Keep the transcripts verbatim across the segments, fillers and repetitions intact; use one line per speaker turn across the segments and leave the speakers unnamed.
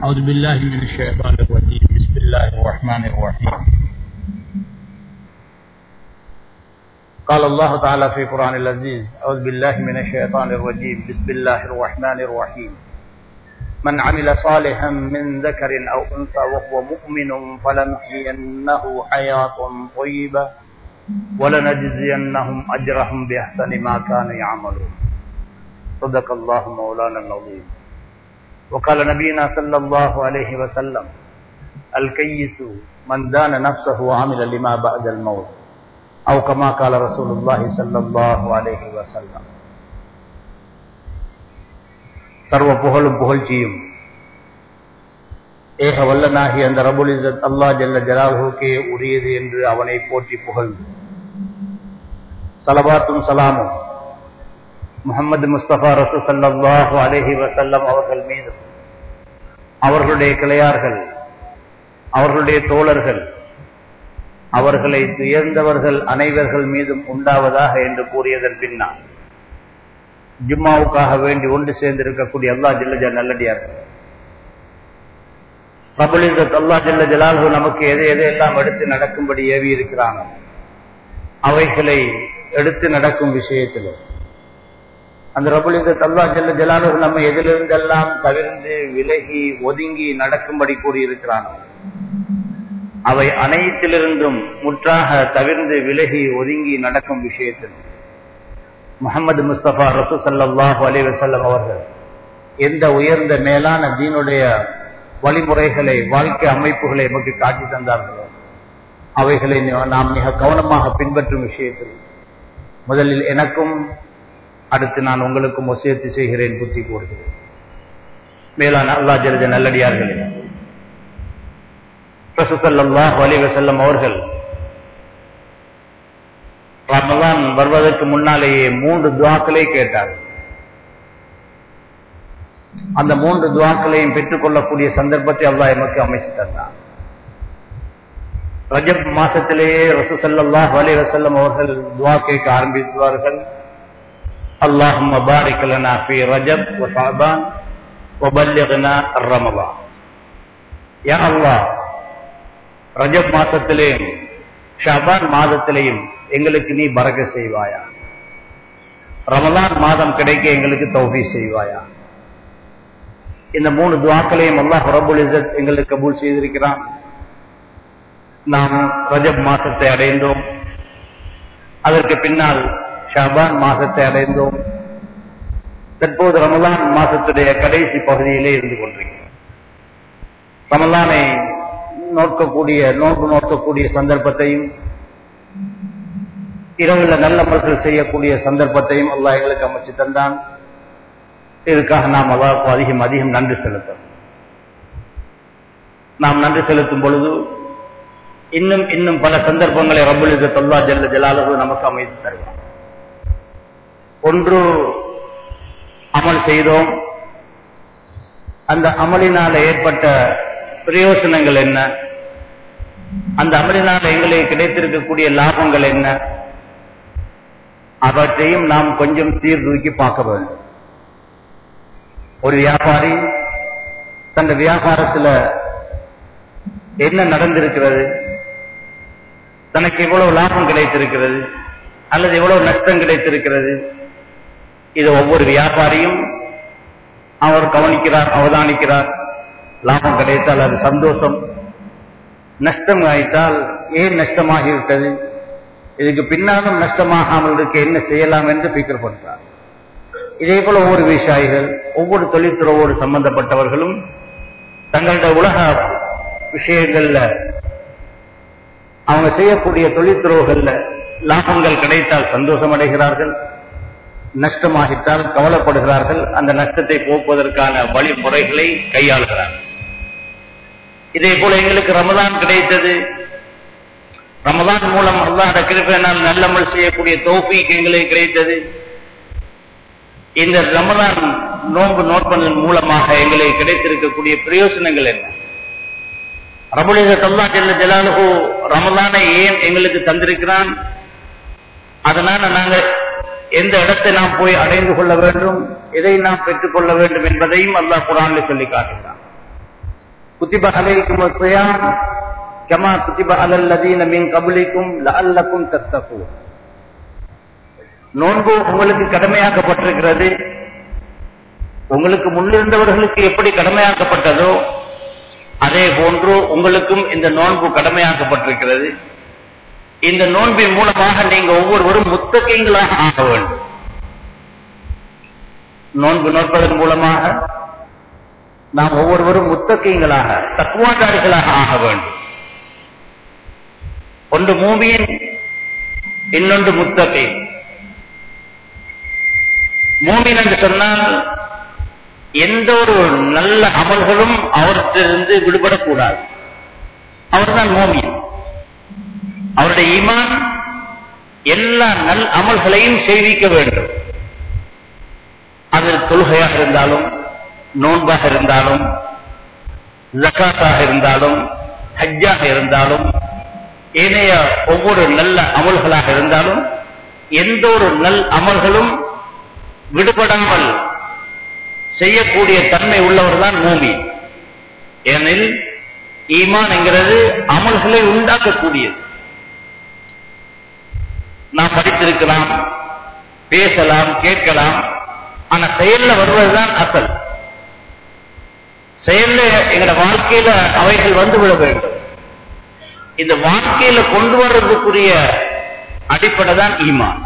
أعوذ بالله من الشيطان الرجيم بسم الله الرحمن الرحيم قال الله تعالى في القرآن العزيز أعوذ بالله من الشيطان الرجيم بسم الله الرحمن الرحيم من عمل صالحا من ذكر أو أنثى وهو مؤمن فلنحيينه حياة طيبة ولنجزينهم أجرهم بأحسن ما كانوا يعملون صدق الله مولانا العظيم وقال نبينا صلى الله عليه وسلم الكيس من دان نفسه وعمل لما بعد الموت أو كما قال رسول الله صلى الله عليه وسلم. சர்வ புகழும் புகழ்ச்சியும் ஏக வல்லனாகி அந்த ரப்புல் இஸ்ஸத் அல்லாஹ் ஜல்ல ஜலாலுஹுக்கே உரியது என்று அவனை போற்றி புகழ்ந்து ஸலவாத்தும் ஸலாமும் முஹம்மது முஸ்தபா ரசூல் ஸல்லல்லாஹு அலைஹி வஸல்லம் அவர்கள் மீது, அவர்களுடைய கிளையார்கள், அவர்களுடைய தோழர்கள், அவர்களை துயர்ந்தவர்கள் அனைவர்கள் மீதும் உண்டாவதாக என்று கூறியதன் பின்னால் ஜும்மாவுக்காக வேண்டி ஒன்று சேர்ந்திருக்கக்கூடிய அல்லாஹ் ஜல்ல ஜலாலுஹு நல்லடியார்கள், ரப்புல் இஸ்ஸத் அல்லாஹ் ஜல்ல ஜலாலுஹு நமக்கு எதை எதையெல்லாம் எடுத்து நடக்கும்படி ஏவி இருக்கிறாங்க அவைகளை எடுத்து நடக்கும் விஷயத்தில் அந்த ரப்புல் இஸ்ஸத் அல்லாஹ் ஜல்ல ஜலாலுஹு நம்ம எதிலிருந்தெல்லாம் தவிர்ந்து விலகி ஒதுங்கி நடக்கும்படி கூறியிருக்கிறாங்க அவை அனைத்திலிருந்தும் முற்றாக தவிர்ந்து விலகி ஒதுங்கி நடக்கும் விஷயத்தில் முஹம்மது முஸ்தபா ரசூல் ஸல்லல்லாஹு அலைஹி வஸல்லம் அவர்கள் எந்த உயர்ந்த மேலான தீனுடைய வழிமுறைகளை, வாழ்க்கை அமைப்புகளை நமக்கு காட்டி தந்தார்களோ அவைகளை நாம் மிக கவனமாக பின்பற்றும் விஷயத்தில் முதலில் எனக்கும் அடுத்து நான் உங்களுக்கும் வசியத்து செய்கிறேன், புத்தி கூறுகிறேன். மேலான அல்லாஹ் ஜல்ல நல்லடியார்களே, ரசூல் ஸல்லல்லாஹு அலைஹி வஸல்லம் அவர்கள் ரமலான் வருவதற்கு முன்னாலேயே மூன்று துஆக்களை கேட்டார்கள். அந்த மூன்று துஆக்களையும் பெற்றுக் கொள்ளக்கூடிய சந்தர்ப்பத்தை அல்லாஹ் எமக்கு அமைத்து தந்தார். ரஜப் மாசத்திலேயே ரசூல் ஸல்லல்லாஹு அலைஹி வஸல்லம் அவர்கள் துஆ கேட்க ஆரம்பித்தார்கள். اللهم بارك لنا في رجب وشعبان وبلغنا رمضان. யா அல்லாஹ், ரஜப் மாசத்திலேயும் ஷஅபான் மாதத்திலேயும் எங்களுக்கு நீ பரக்கத் செய்வாயா, ரமலான் மாதம் கிடைக்க எங்களுக்கு தௌஃபீக் செய்வாயா. இந்த மூணு துஆக்களையும் அல்லாஹ் ரப்புல் இஸ்ஸத் எங்களுக்கு கபூல் செய்திருக்கிறான். நாம் ரஜப் மாசத்தை அடைந்தோம், அதற்கு பின்னால் ஷஅபான் மாசத்தை அடைந்தோம், தற்போது ரமலான் மாசத்துடைய கடைசி பகுதியிலே இருந்து கொண்டிருக்கிறோம். ரமலானை நோக்கக்கூடிய நோன்பு நோக்கக்கூடிய சந்தர்ப்பத்தையும் இரவுல நல்ல மக்கள் செய்யக்கூடிய சந்தர்ப்பத்தையும் அல்லாஹ் எங்களுக்கு அமைச்சு தந்தான். இதற்காக நாம் அல்லாஹ்வுக்கு அதிகம் அதிகம் நன்றி செலுத்தணும். நாம் நன்றி செலுத்தும் பொழுது இன்னும் இன்னும் பல சந்தர்ப்பங்களை ரப்புல் இஸ்ஸத் அல்லாஹ் ஜல்ல ஜலாலுஹு நமக்கு அமைத்து தருவார். ஒன்று, அமல் செய்தோம், அந்த அமலினால ஏற்பட்ட பிரயோசனங்கள் என்ன, அந்த அமலினால எங்களுக்கு கிடைத்திருக்கக்கூடிய லாபங்கள் என்ன, அவற்றையும் நாம் கொஞ்சம் சீர்தூக்கி பார்க்க வேண்டும். ஒரு வியாபாரி தன் வியாபாரத்தில் என்ன நடந்திருக்கிறது, தனக்கு எவ்வளவு லாபம் கிடைத்திருக்கிறது அல்லது எவ்வளவு நஷ்டம் கிடைத்திருக்கிறது, இது ஒவ்வொரு வியாபாரியும் அவர் கவனிக்கிறார், அவதானிக்கிறார். லாபம் கிடைத்தால் அது சந்தோஷம், நஷ்டம் ஆயிட்டால் ஏன் நஷ்டமாகிவிட்டது, இதுக்கு பின்னாலும் நஷ்டமாகாமல் இருக்க என்ன செய்யலாம் என்று பிக்கர் பண்றார். இதே போல ஒவ்வொரு விவசாயிகள், ஒவ்வொரு தொழில்துறையோடு சம்பந்தப்பட்டவர்களும் தங்களுடைய உலக விஷயங்கள்ல அவங்க செய்யக்கூடிய தொழில்துறைகள்ல லாபங்கள் கிடைத்தால் சந்தோஷம் அடைகிறார்கள், நஷ்டமாகிட்டால் கவலைப்படுகிறார்கள், அந்த நஷ்டத்தை போக்குவதற்கான வழிமுறைகளை கையாளுகிறார்கள். இதே போல எங்களுக்கு ரமலான் கிடைத்தது, ரமலான் மூலம் அல்லாஹ்வுடைய கிருபையினால் நல்லமல் செய்யக்கூடிய தௌஃபீக் எங்களுக்கு கிடைத்தது. இந்த ரமலான் நோன்பு நோட்பதன் மூலமாக எங்களுக்கு கிடைத்திருக்கக்கூடிய பிரயோசனங்கள் என்ன? ரப்புல் இஸ்ஸத் அல்லாஹ் ஜல்ல ஜலாலுஹு ரமலானை ஏன் எங்களுக்கு தந்திருக்கிறான், அதனால நாங்கள் எந்த இடத்தை நாம் போய் அடைந்து கொள்ள வேண்டும், எதை நாம் பெற்றுக் கொள்ள வேண்டும் என்பதையும் அல்லாஹ் குர்ஆனில் சொல்லி காட்டுகிறான். குத்திப அலைக்கும் ஸியாம் கமா குத்திப அலல் லதீன மின் கப்லிக்கும் லஅல்லக்கும் தத்தகூன். நோன்பு உங்களுக்கு கடமையாக்கப்பட்டிருக்கிறது. உங்களுக்கு முன்னிருந்தவர்களுக்கு எப்படி கடமையாக்கப்பட்டதோ அதே போன்று உங்களுக்கும் இந்த நோன்பு கடமையாக்கப்பட்டிருக்கிறது. இந்த நோன்பின் மூலமாக நீங்க ஒவ்வொருவரும் முத்தகீங்களாக ஆக வேண்டும். நோன்பு நோற்பதன் மூலமாக நாம் ஒவ்வொருவரும் முத்தகீங்களாக தக்வாதாரிகளாக ஆக வேண்டும். ஒன்று மூமின், இன்னொன்று முத்தகீன். மூமின் என்று சொன்னால் எந்த ஒரு நல்ல அமல்களும் அவற்றிலிருந்து விடுபடக்கூடாது. அவர்தான் மூமின். அவருடைய ஈமான் எல்லா நல் அமல்களையும் செய்விக்க வேண்டும். அது தொழுகையாக இருந்தாலும், நோன்பாக இருந்தாலும், ஜகாத்தாக இருந்தாலும், ஹஜ்ஜாக இருந்தாலும், ஏனைய ஒவ்வொரு நல்ல அமல்களாக இருந்தாலும், எந்த ஒரு நல் அமல்களும் விடுபடாமல் செய்யக்கூடிய தன்மை உள்ளவர் தான் மூமின். ஏனெனில் ஈமான் என்கிறது அமல்களை உண்டாக்கக்கூடியது. நாம் படித்திருக்கலாம், பேசலாம், கேட்கலாம், ஆனா செயல்ல வருவதுதான் அசல். செயல்ல எங்களோட வாழ்க்கையில அவைகள் வந்து விட வேண்டும். இந்த வாழ்க்கையில கொண்டு வர்றதுக்குரிய அடிப்படை தான் ஈமான்.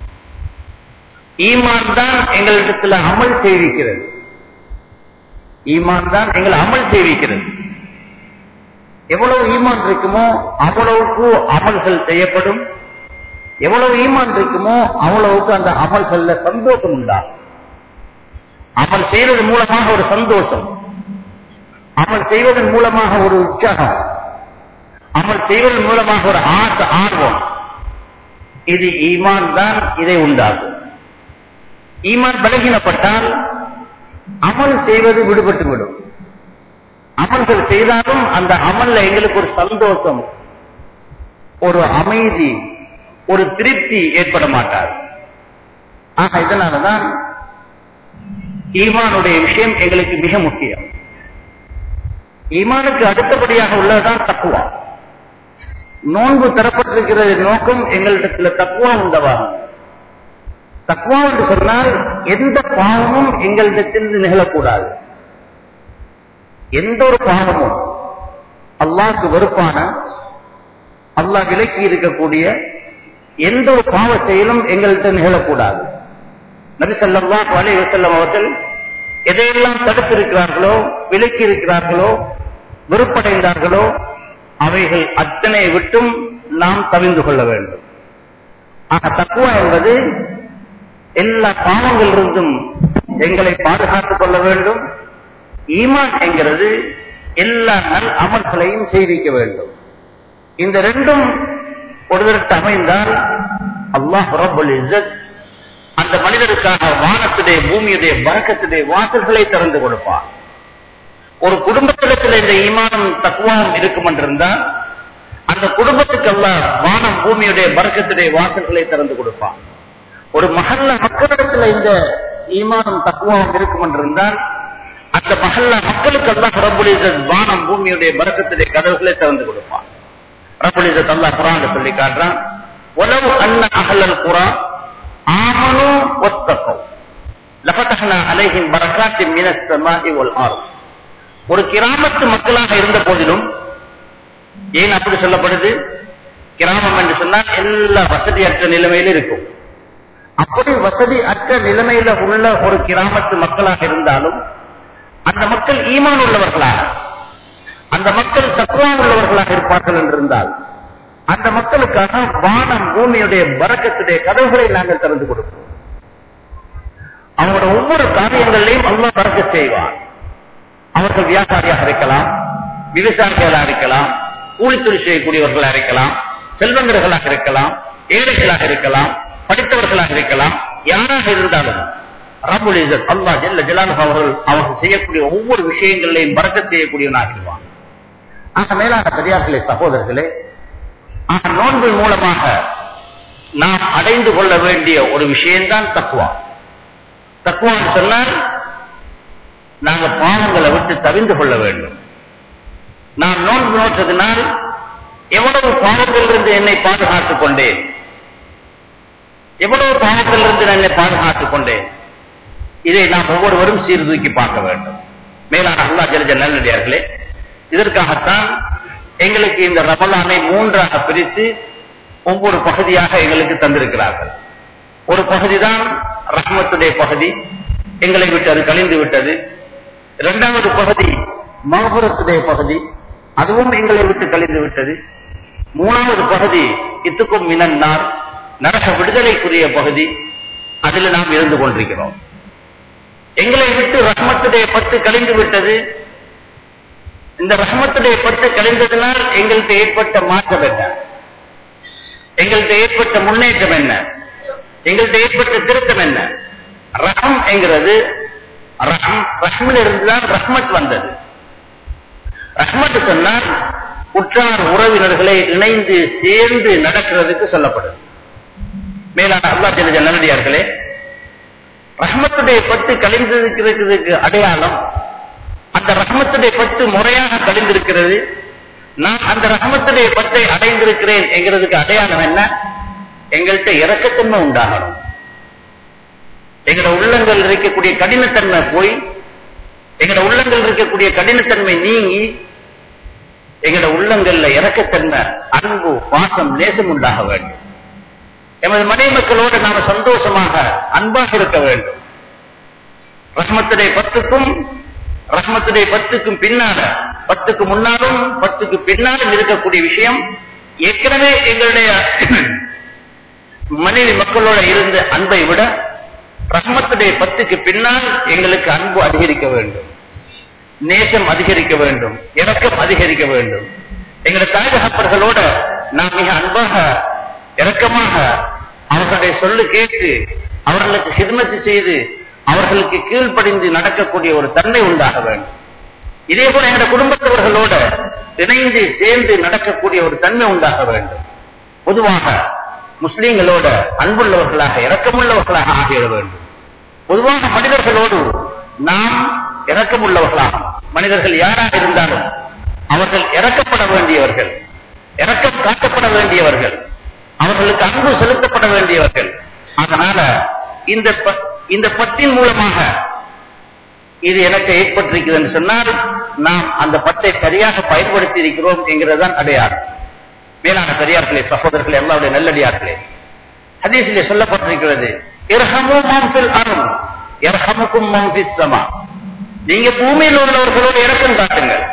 ஈமான் தான் எங்களிடத்துல அமல் செய்விக்கிறது. ஈமான் தான் எங்களை அமல் செய்விக்கிறது. எவ்வளவு ஈமான் இருக்குமோ அவ்வளவுக்கு அமல்கள் செய்யப்படும். எவ்வளவு ஈமான் இருக்குமோ அவ்வளவுக்கு அந்த அமல்கள்ல சந்தோஷம் உண்டாகும். அமல் செய்வதன் மூலமாக ஒரு சந்தோஷம், அமல் செய்வதன் மூலமாக ஒரு உற்சாகம், அமல் செய்வதன் மூலமாக ஒரு ஆசை, ஆர்வம். இது ஈமான் தான் இதை உண்டாகும். ஈமான் பலகீனப்பட்டால் அமல் செய்வது விடுபட்டு விடும். அமல்கள் செய்தாலும் அந்த அமல்ல எங்களுக்கு ஒரு சந்தோஷம், ஒரு அமைதி, ஒரு திருப்தி ஏற்பட மாட்டார். ஆக இதனாலதான் ஈமானுடைய விஷயம் எங்களுக்கு மிக முக்கியம். ஈமானுக்கு அடுத்தபடியாக உள்ளதுதான் தக்குவா. நோன்பு தரப்பட்டிருக்கிறது நோக்கம் எங்களிடத்தில் தக்குவா உண்டவாகும். தக்வா என்று சொன்னால் எந்த பாவமும் எங்களிடத்தில் நிகழக்கூடாது. எந்த ஒரு பாவமும் அல்லாஹ்வுக்கு வெறுப்பான, அல்லாஹ் விலக்கி இருக்கக்கூடிய எந்த ஒரு பாவ செயலும் எங்கள்கிட்ட நிகழக்கூடாது. நபி ஸல்லல்லாஹு அலைஹி வஸல்லம் அவர்கள் எதையெல்லாம் தடுத்திருக்கிறார்களோ, விலக்கி இருக்கிறார்களோ, வெறுப்படைந்தார்களோ அவைகள் அத்தனை விட்டும் நாம் தவிர்ந்து கொள்ள வேண்டும். ஆக தக்வா என்பது எல்லா பாவங்களிலிருந்தும் எங்களை பாதுகாத்துக் கொள்ள வேண்டும். ஈமான் என்கிறது எல்லா நல் அமல்களையும் செய்விக்க வேண்டும். இந்த ரெண்டும் ஒருவருக்கு அமைந்தால் அல்லாஹ் ரப்புல் இஸ்ஸத் அந்த மனிதருக்காக வானத்துடைய பூமியுடைய பரக்கத்துடைய வாசல்களை திறந்து கொடுப்பார். ஒரு குடும்பத்திடத்தில் இந்த ஈமானும் தக்வாவும் இருக்கும் என்றிருந்தால் அந்த குடும்பத்துக்கு அல்லாஹ் வானம் பூமியுடைய பரக்கத்துடைய வாசல்களை திறந்து கொடுப்பார். ஒரு மஹல்ல மக்களிடத்தில் இந்த ஈமானும் தக்வாவும் இருக்கும் என்றிருந்தால் அந்த மஹல்ல மக்களுக்கு அல்லாஹ் ரப்புல் இஸ்ஸத் வானம் பூமியுடைய பரக்கத்துடைய கதவுகளை திறந்து கொடுப்பார். ரப்புல் இஸ்ஸத் அல்லாஹ் குர்ஆன்ல சொல்லி காட்டுறான், வலவ் அன்ன அஹ்லல் குரா ஆமனு வத்தகவ் லஃபதஹ்னா அலைஹிம் பரக்காத்தின் மினஸ் ஸமாஇ வல் அர்த். ஒரு கிராமத்து மக்களாக இருந்த போதிலும், ஏன் அப்படி சொல்லப்படுது? கிராமம் என்று சொன்னால் எல்லா வசதியற்ற நிலைமையில இருக்கும். அப்படி வசதி அற்ற நிலைமையில உள்ள ஒரு கிராமத்து மக்களாக இருந்தாலும் அந்த மக்கள் ஈமான் உள்ளவர்களாக, அந்த மக்கள் தக்வா உள்ளவர்களாக இருப்பார்கள் என்றிருந்தால் அந்த மக்களுக்காக வானம் பூமியுடைய பரக்கத்துடைய கதவுகளை நாங்கள் திறந்து கொடுப்போம். அவங்களோட ஒவ்வொரு காரியங்களிலையும் அல்லாஹ் பரக்கத் செய்வார். அவர்கள் வியாபாரியாக இருக்கலாம், விவசாயிகளாக இருக்கலாம், கூலித்தொழில் செய்யக்கூடியவர்களாக இருக்கலாம், செல்வந்தர்களாக இருக்கலாம், ஏழைகளாக இருக்கலாம், படித்தவர்களாக இருக்கலாம், யாராக இருந்தாலும் ரப்புல் இஸ்ஸத் அல்லாஹ் ஜல்ல ஜலாலுஹு அவர்கள் அவர்கள் செய்யக்கூடிய ஒவ்வொரு விஷயங்களையும் பரக்கத் செய்யக்கூடியவனாக இருப்பான். ஆக மேலான பெரியார்களே, சகோதரர்களே, ஆக நோன்பின் மூலமாக நாம் அடைந்து கொள்ள வேண்டிய ஒரு விஷயம்தான் தக்வா. தக்வான்னு சொன்னால் நாங்கள் பாவங்களை விட்டு தவிர்ந்து கொள்ள வேண்டும். நான் நோன்பு நோற்றதினால் எவ்வளவு பாவத்திலிருந்து என்னை பாதுகாத்துக் கொண்டேன், எவ்வளவு பாவத்திலிருந்து என்னை பாதுகாத்துக் கொண்டேன். இதை நாம் ஒவ்வொருவரும் சீர்தூக்கி பார்க்க வேண்டும். மேலான அல்லாஹ் ஜல்ல ஜலாலுஹு, இதற்காகத்தான் எங்களுக்கு இந்த ரமலானை மூன்றாக பிரித்து ஒவ்வொரு பகுதியாக எங்களுக்கு தந்திருக்கிறார்கள். ஒரு பகுதிதான் ரஹ்மத்துடைய பகுதி, எங்களை விட்டு அது கழிந்து விட்டது. இரண்டாவது பகுதி மஃபிரத்துடைய பகுதி, அதுவும் எங்களை விட்டு கழிந்து விட்டது. மூணாவது பகுதி இத்துக்கும் மினன்னார், நரக விடுதலைக்குரிய பகுதி, அதில் நாம் இருந்து கொண்டிருக்கிறோம். எங்களை விட்டு ரஹ்மத்துடைய பத்து கழிந்து விட்டது. இந்த ரஹ்மத்துடைய பத்து கழிந்ததனால் எங்களுக்கு ஏற்பட்ட மாற்றம் என்ன, எங்களுக்கு ஏற்பட்ட முன்னேற்றம் என்ன, எங்களுக்கு ஏற்பட்ட திருத்தம் என்ன? ரஹம் என்கிறது ரஹம், ரஹ்மில் இருந்துதான் ரஹ்மத் வந்தது. ரஹ்மத் சொன்னால் உற்றார் உறவினர்களை இணைந்து சேர்ந்து நடக்கிறதுக்கு சொல்லப்படுது. மேலான அல்லாஹ் ஜல்ல ஜலாலுஹு, ரஹ்மத்துடைய பத்து கழிந்திருக்கிறதுக்கு அடையாளம், அந்த ரஹ்மத்துடைய பத்து முறையாக கழிந்திருக்கிறது. நான் அந்த ரஹ்மத்துடைய பத்தை அடைந்திருக்கிறேன் என்கிறதுக்கு அடையாளம் என்ன? எங்கள்கிட்ட இரக்கத்தன்மை உண்டாகணும். எங்களோட உள்ளங்கள் இருக்கக்கூடிய கடினத்தன்மை போய், எங்களோட உள்ளங்கள் இருக்கக்கூடிய கடினத்தன்மை நீங்கி, எங்களோட உள்ளங்கள்ல இரக்கத்தன்மை, அன்பு, பாசம், நேசம் உண்டாக வேண்டும். எமது மனைவி மக்களோடு நாம சந்தோஷமாக அன்பாக இருக்க வேண்டும். ரஹ்மத்துடைய பத்துக்கும் ரஹ்மத்துடைய பத்துக்கும் பின்னால, பத்துக்கு முன்னாலும் பத்துக்கு பின்னாலும் இருக்கக்கூடிய விஷயம், ஏற்கனவே எங்களுடைய மனைவி மக்களோட இருந்த அன்பை விட ரஹ்மத்துடைய பத்துக்கு பின்னால் எங்களுக்கு அன்பு அதிகரிக்க வேண்டும், நேசம் அதிகரிக்க வேண்டும், இரக்கம் அதிகரிக்க வேண்டும். எங்களுடைய தாய் தகப்பர்களோட நாம் மிக அன்பாக இரக்கமாக அவர்களுடைய சொல்லு கேட்டு அவர்களுக்கு ஹிதமத் செய்து அவர்களுக்கு கீழ்ப்படிந்து நடக்கக்கூடிய ஒரு தன்மை உண்டாக வேண்டும். இதே போல எங்களுடைய குடும்பத்தவர்களோட இணைந்து சேர்ந்து நடக்கக்கூடிய ஒரு தன்மை உண்டாக வேண்டும். பொதுவாக முஸ்லீம்களோட அன்புள்ளவர்களாக இரக்கமுள்ளவர்களாக ஆகிட வேண்டும். பொதுவாக மனிதர்களோடு நாம் இரக்கமுள்ளவர்களாக, மனிதர்கள் யாராக இருந்தாலும் அவர்கள் இறக்கப்பட வேண்டியவர்கள், இரக்கம் காட்டப்பட வேண்டியவர்கள், அவர்களுக்கு அன்பு செலுத்தப்பட வேண்டியவர்கள். அதனால இந்த இந்த பத்தின் மூலமாக இது எனக்கு ஏற்பட்டிருக்கிறது சொன்னால் நாம் அந்த பத்தை சரியாக பயன்படுத்தி இருக்கிறோம் என்கிறதுதான் அடையாளம். மேலான பெரியார்களே, சகோதரர்களே, எல்லாருடைய நல்லடியார்களே, ஹதீஸிலே சொல்லப்பட்டிருக்கிறது, இர்ஹமு மன் ஃபில் அர்த் யர்ஹமுக்கும் மன் ஃபிஸ் ஸமா. நீங்க பூமியில் உள்ளவர்களோடு இரக்கம் காட்டுங்கள்.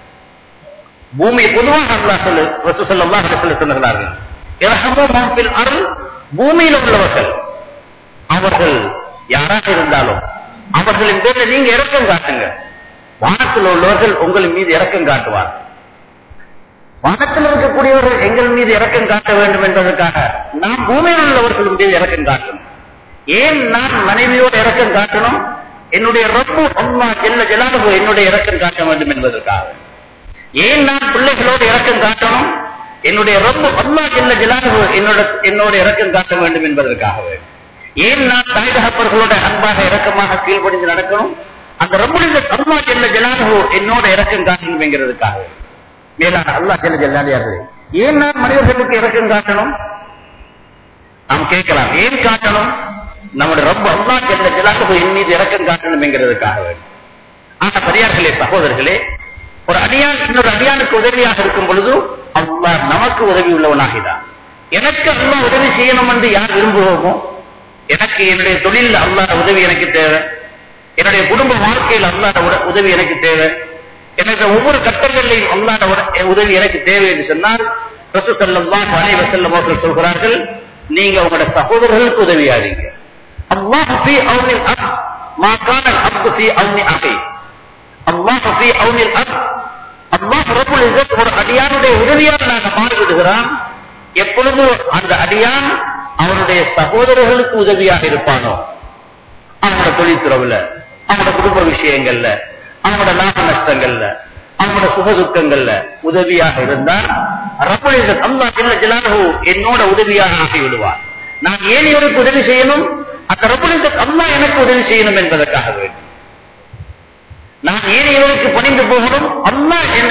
பூமி பொதுவாக அல்லாஹ் சொல்லு ரசூல் ஸல்லல்லாஹு அலைஹி வஸல்லம் சொன்னார்கள், இர்ஹமு மன் ஃபில் அர்த், பூமியில் உள்ளவர்கள் அவர்கள் யாராக இருந்தாலும் அவர்களின் பேரில் நீங்க இரக்கம் காட்டுங்க. வானத்தில் உள்ளவர்கள் உங்கள் மீது இரக்கம் காட்டுவார். வானத்தில் இருக்கக்கூடியவர்கள் எங்கள் மீது இரக்கம் காட்ட வேண்டும் என்பதற்காக நாம் பூமியில் உள்ளவர்களும் மீது இரக்கம் காட்டணும். ஏன் நான் மனைவியோடு இரக்கம் காட்டணும்? என்னுடைய ரப்பு அல்லாஹ் ஜல்ல ஜலாலுஹு என்னுடைய இரக்கம் காட்ட வேண்டும் என்பதற்காக. ஏன் நான் பிள்ளைகளோடு இரக்கம் காட்டணும்? என்னுடைய ரப்பு அல்லாஹ் ஜல்ல ஜலாலுஹு என்னோட என்னோட இரக்கம் காட்ட வேண்டும் என்பதற்காகவே. ஏன் நான் தாய் தகப்பர்களோட அன்பாக இரக்கமாக கீழ்ப்படிந்து நடக்கணும்? அந்த ரப்புல் அல்லாஹ் ஜல்ல ஜலாலுஹு என்னோட இரக்கம் காட்டணும் என்கிறதுக்காக. மேலான அல்லாஹ் ஜல்ல ஜலாலுஹு, ஏன் நான் மனிதர்களுக்கு இரக்கம் காட்டணும்? நாம் கேட்கலாம், ஏன் காட்டணும்? நம்முடைய ரப்பு அல்லாஹ் ஜல்ல ஜலாலுஹு என் மீது இரக்கம் காட்டணும் என்கிறதுக்காக. ஆனா பெரியார்களே, சகோதரர்களே, ஒரு அடியான் இன்னொரு அடியானுக்கு உதவியாக இருக்கும் பொழுது அல்லாஹ் நமக்கு உதவி உள்ளவனாகிறான். எனக்கு அல்லாஹ் உதவி செய்யணும் என்று யார் விரும்புவோமோ, எனக்கு என்னுடைய தொழில் அல்லாஹ் உதவி எனக்கு தேவை, என்னுடைய குடும்ப வாழ்க்கையில் அல்லாஹ் உதவி எனக்கு தேவை, எனக்கு ஒவ்வொரு கட்டங்களிலும் அல்லாஹ் உதவி எனக்கு தேவை என்று சொன்னால் ரசூல் ஸல்லல்லாஹு அலைஹி வஸல்லம் அவர்கள் சொல்கிறார்கள், நீங்க உங்களுடைய சகோதரர்களுக்கு உதவியாதீங்க. அல்லாஹ் ஃபீ அவ்னில் அப்த் மா கான அப்து ஃபீ அவ்னி அஹி. அல்லாஹ் ஃபீ அவ்னில் அப்த், அல்லாஹ் ரப்புல் இஸ்ஸத் ஒரு அடியானுடைய உதவியாக நாங்க மாறிவிடுகிறான் எப்பொழுது அந்த அடியான் அவனுடைய சகோதரர்களுக்கு உதவியாக இருப்பானோ, அவனோட தொழில்துறவுல, அவனோட குடும்ப விஷயங்கள்ல, அவனோட லாப நஷ்டங்கள்ல, அவனோட சுகதுக்கங்கள்ல உதவியாக இருந்தால் ரப்புல் இஸ்ஸத் அல்லாஹ் ஜல்ல ஜலாலுஹு என்னோட உதவியாக ஆகி விடுவார். நான் ஏன் இவருக்கு உதவி செய்யணும்? அந்த ரப்புல் இஸ்ஸத் அல்லாஹ் எனக்கு உதவி செய்யணும் என்பதற்காக வேண்டும். நான் ஏன் இவருக்கு பணிந்து போகணும்? அல்லாஹ்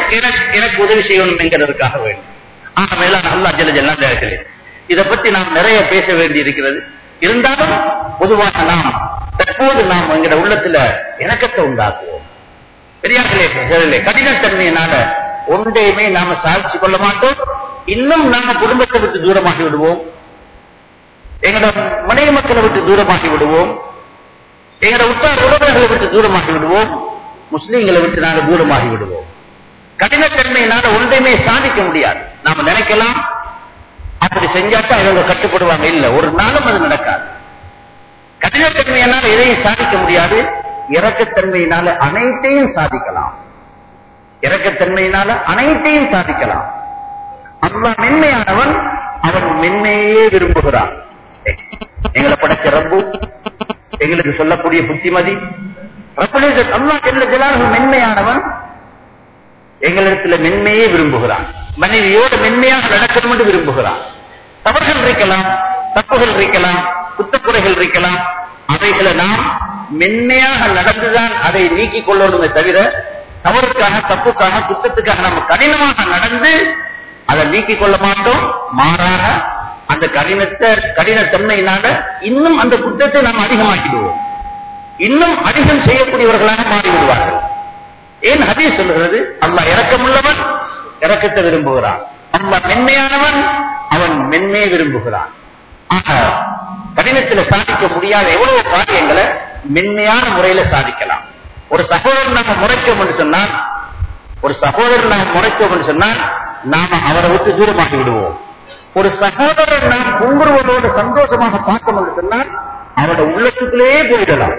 எனக்கு எனக்கு உதவி செய்யணும் என்கிறதற்காக வேண்டும். ஆக மேலான அல்லாஹ் ஜல்ல ஜலாலுஹு இருக்கிறேன். இதை பற்றி நாம் நிறைய பேச வேண்டி இருக்கிறது. இருந்தாலும் பொதுவாக நாம் தற்போது நாம் என்கிற உள்ளத்துல இணக்கத்தை உண்டாக்குவோம். பெரியார்களே, கடினத்தன்மையினால ஒன்றையுமே நாம சாதிச்சு கொள்ள மாட்டோம். இன்னும் நாம குடும்பத்தை விட்டு தூரமாகி விடுவோம், எங்களோட மனைவி மக்களை விட்டு தூரமாகி விடுவோம், எங்களோட உற்றார் உறவினர்களை விட்டு தூரமாகி விடுவோம், முஸ்லீம்களை விட்டு நாங்கள் தூரமாகி விடுவோம். கடினத்தன்மையினால ஒன்றையுமே சாதிக்க முடியாது. நாம நினைக்கலாம் அப்படி செஞ்சாட்டா இவங்க கட்டுப்படுவாங்க. இல்ல, ஒரு நாளும் அது நடக்காது. கடினத்தன்மையினால எதையும் சாதிக்க முடியாது. இரக்கத்தன்மையினால அனைத்தையும் சாதிக்கலாம். இரக்கத்தன்மையினால அனைத்தையும் சாதிக்கலாம். அல்லாஹ் மென்மையானவன், அவன் மென்மையே விரும்புகிறான். எங்களை படைச்ச ரப்பு, எங்களுக்கு சொல்லக்கூடிய புத்திமதி, அல்லாஹ் ஜல்ல ஜலாலுஹு மென்மையானவன், எங்களிடத்துல மென்மையே விரும்புகிறான். மனைவியோடு மென்மையாக நடக்கணும் என்று விரும்புகிறான். தவறுகள் இருக்கலாம், தப்புகள் இருக்கலாம், குற்றக்குறைகள் இருக்கலாம். அவைகளை நாம் மென்மையாக நடந்துதான் அதை நீக்கிக் கொள்ளணுமே தவிர, தவறுக்காக, தப்புக்காக, குற்றத்துக்காக நம்ம கடினமாக நடந்து அதை நீக்கிக் கொள்ள மாட்டோம். மாறாக அந்த கடினத்தை கடினத்தன்மையினால இன்னும் அந்த குற்றத்தை நாம் அதிகமாக்கிடுவோம். இன்னும் அதிகம் செய்யக்கூடியவர்களாக மாறிவிடுவார்கள். ஏன் ஹதீஸ் சொல்லுகிறது, அல்லாஹ் இரக்கமுள்ளவன், இரக்கத்தை விரும்புகிறான். அல்லாஹ் மென்மையானவன், அவன் மென்மையை விரும்புகிறான். ஆக கடினத்தில் சாதிக்க முடியாத எவ்வளவு காரியங்களை மென்மையான முறையில சாதிக்கலாம். ஒரு சகோதரர் நாம முறைச்சோம் என்று சொன்னால் ஒரு சகோதரர் நாம முறைச்சோம் என்று சொன்னால் நாம அவரை விட்டு தூரமாகி விடுவோம். ஒரு சகோதரர் நாம் பொங்குருவதோடு சந்தோஷமாக பார்த்தோம் என்று சொன்னால் அவருடைய உள்ளத்துக்குள்ளேயே போயிடலாம்.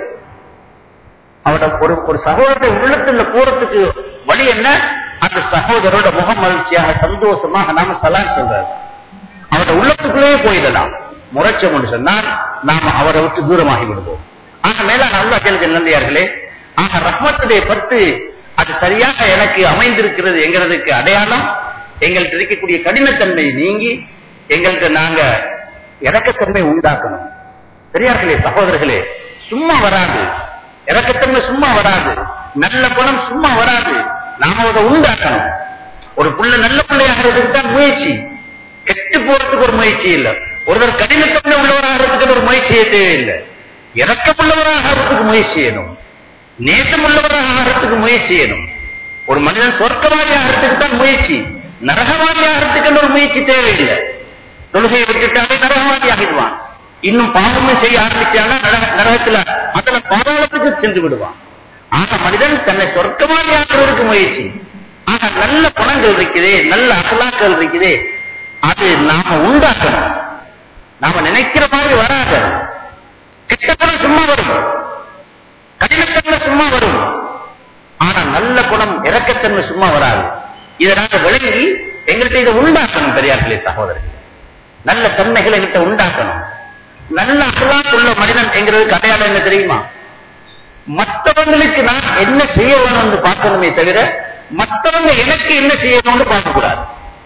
அவட ஒரு ஒரு சகோதரத்தை உள்ளத்துல போறதுக்கு வழி என்ன? அந்த சகோதரோட முகம் மகிழ்ச்சியாக சந்தோஷமாக நாம சலாம் சொல்றாரு. அவட உள்ளத்துக்குள்ளேயே போயிடலாம். முறைச்சோம் என்று சொன்னால் நாம அவரை விட்டு தூரமாகி விடுவோம். ஆக மேலான அல்லாஹ் ஜல்ல நந்தியார்களே, ஆக ரஹ்மத்துடைய பத்து அது சரியாக எனக்கு அமைந்திருக்கிறது என்கிறதுக்கு அடையாளம் எங்கள்கிட்ட இருக்கக்கூடிய கடினத்தன்மை நீங்கி எங்களுக்கு நாங்க இரக்கத்தன்மை உண்டாக்கணும். பெரியார்களே, சகோதரர்களே, சும்மா வராது. இரக்கத்தன்மை சும்மா வராது. நல்ல குணம் சும்மா வராது. நாம அதை உண்டாக்கணும். ஒரு புள்ள நல்ல பிள்ளையாகிறதுக்கு தான் முயற்சி, கெட்டு போறதுக்கு ஒரு முயற்சி இல்லை. ஒருவர் கடினத்தன்மை உள்ளவராகிறதுக்கு ஒரு முயற்சியே தேவையில்லை. இரக்கமுள்ளவராகிறதுக்கு முயற்சி செய்யணும், நேசம் உள்ளவராக ஆகிறதுக்கு முயற்சி செய்யணும். ஒரு மனிதன் சொர்க்கவாதி ஆகிறதுக்கு தான் முயற்சி, நரகவாதி ஆகிறதுக்கு ஒரு முயற்சி தேவையில்லை. தொழுகையை விட்டுட்டாலே நரகவாதி ஆகிடுவான். இன்னும் பாவமே செய்ய ஆரம்பிச்சானா நரகத்துல அதுல பாதாளத்துக்கு சென்று விடுவான். ஆக மனிதன் தன்னை சொர்க்கவாதி ஆகிறதுக்கு முயற்சி. ஆக நல்ல குணங்கள் இருக்குதே, நல்ல அகலாக்கள் இருக்குதே, அது நாம உண்டாக்கணும். நாம நினைக்கிற மாதிரி வராது. கெட்ட குணம் சும்மா வரும், கடினத்தன்மை சும்மா வரும். ஆனா நல்ல குணம் இரக்கத்தன்மை சும்மா வராது. இதை நாங்க விளங்கி எங்கள்கிட்ட இதை உண்டாக்கணும். பெரியார்களே, சகோதரர்கள், நல்ல தன்மைகளை எங்கிட்ட உண்டாக்கணும். நல்ல அகலாக்குள்ள மனிதன் என்கிறதுக்கு அடையாளம் என்ன தெரியுமா? மற்றவங்களுக்கு நான் என்ன செய்ய வேணும்னு பார்க்கணுமே தவிர மற்றவங்க எனக்கு என்ன செய்யணும்னு பார்க்கக்கூடாது.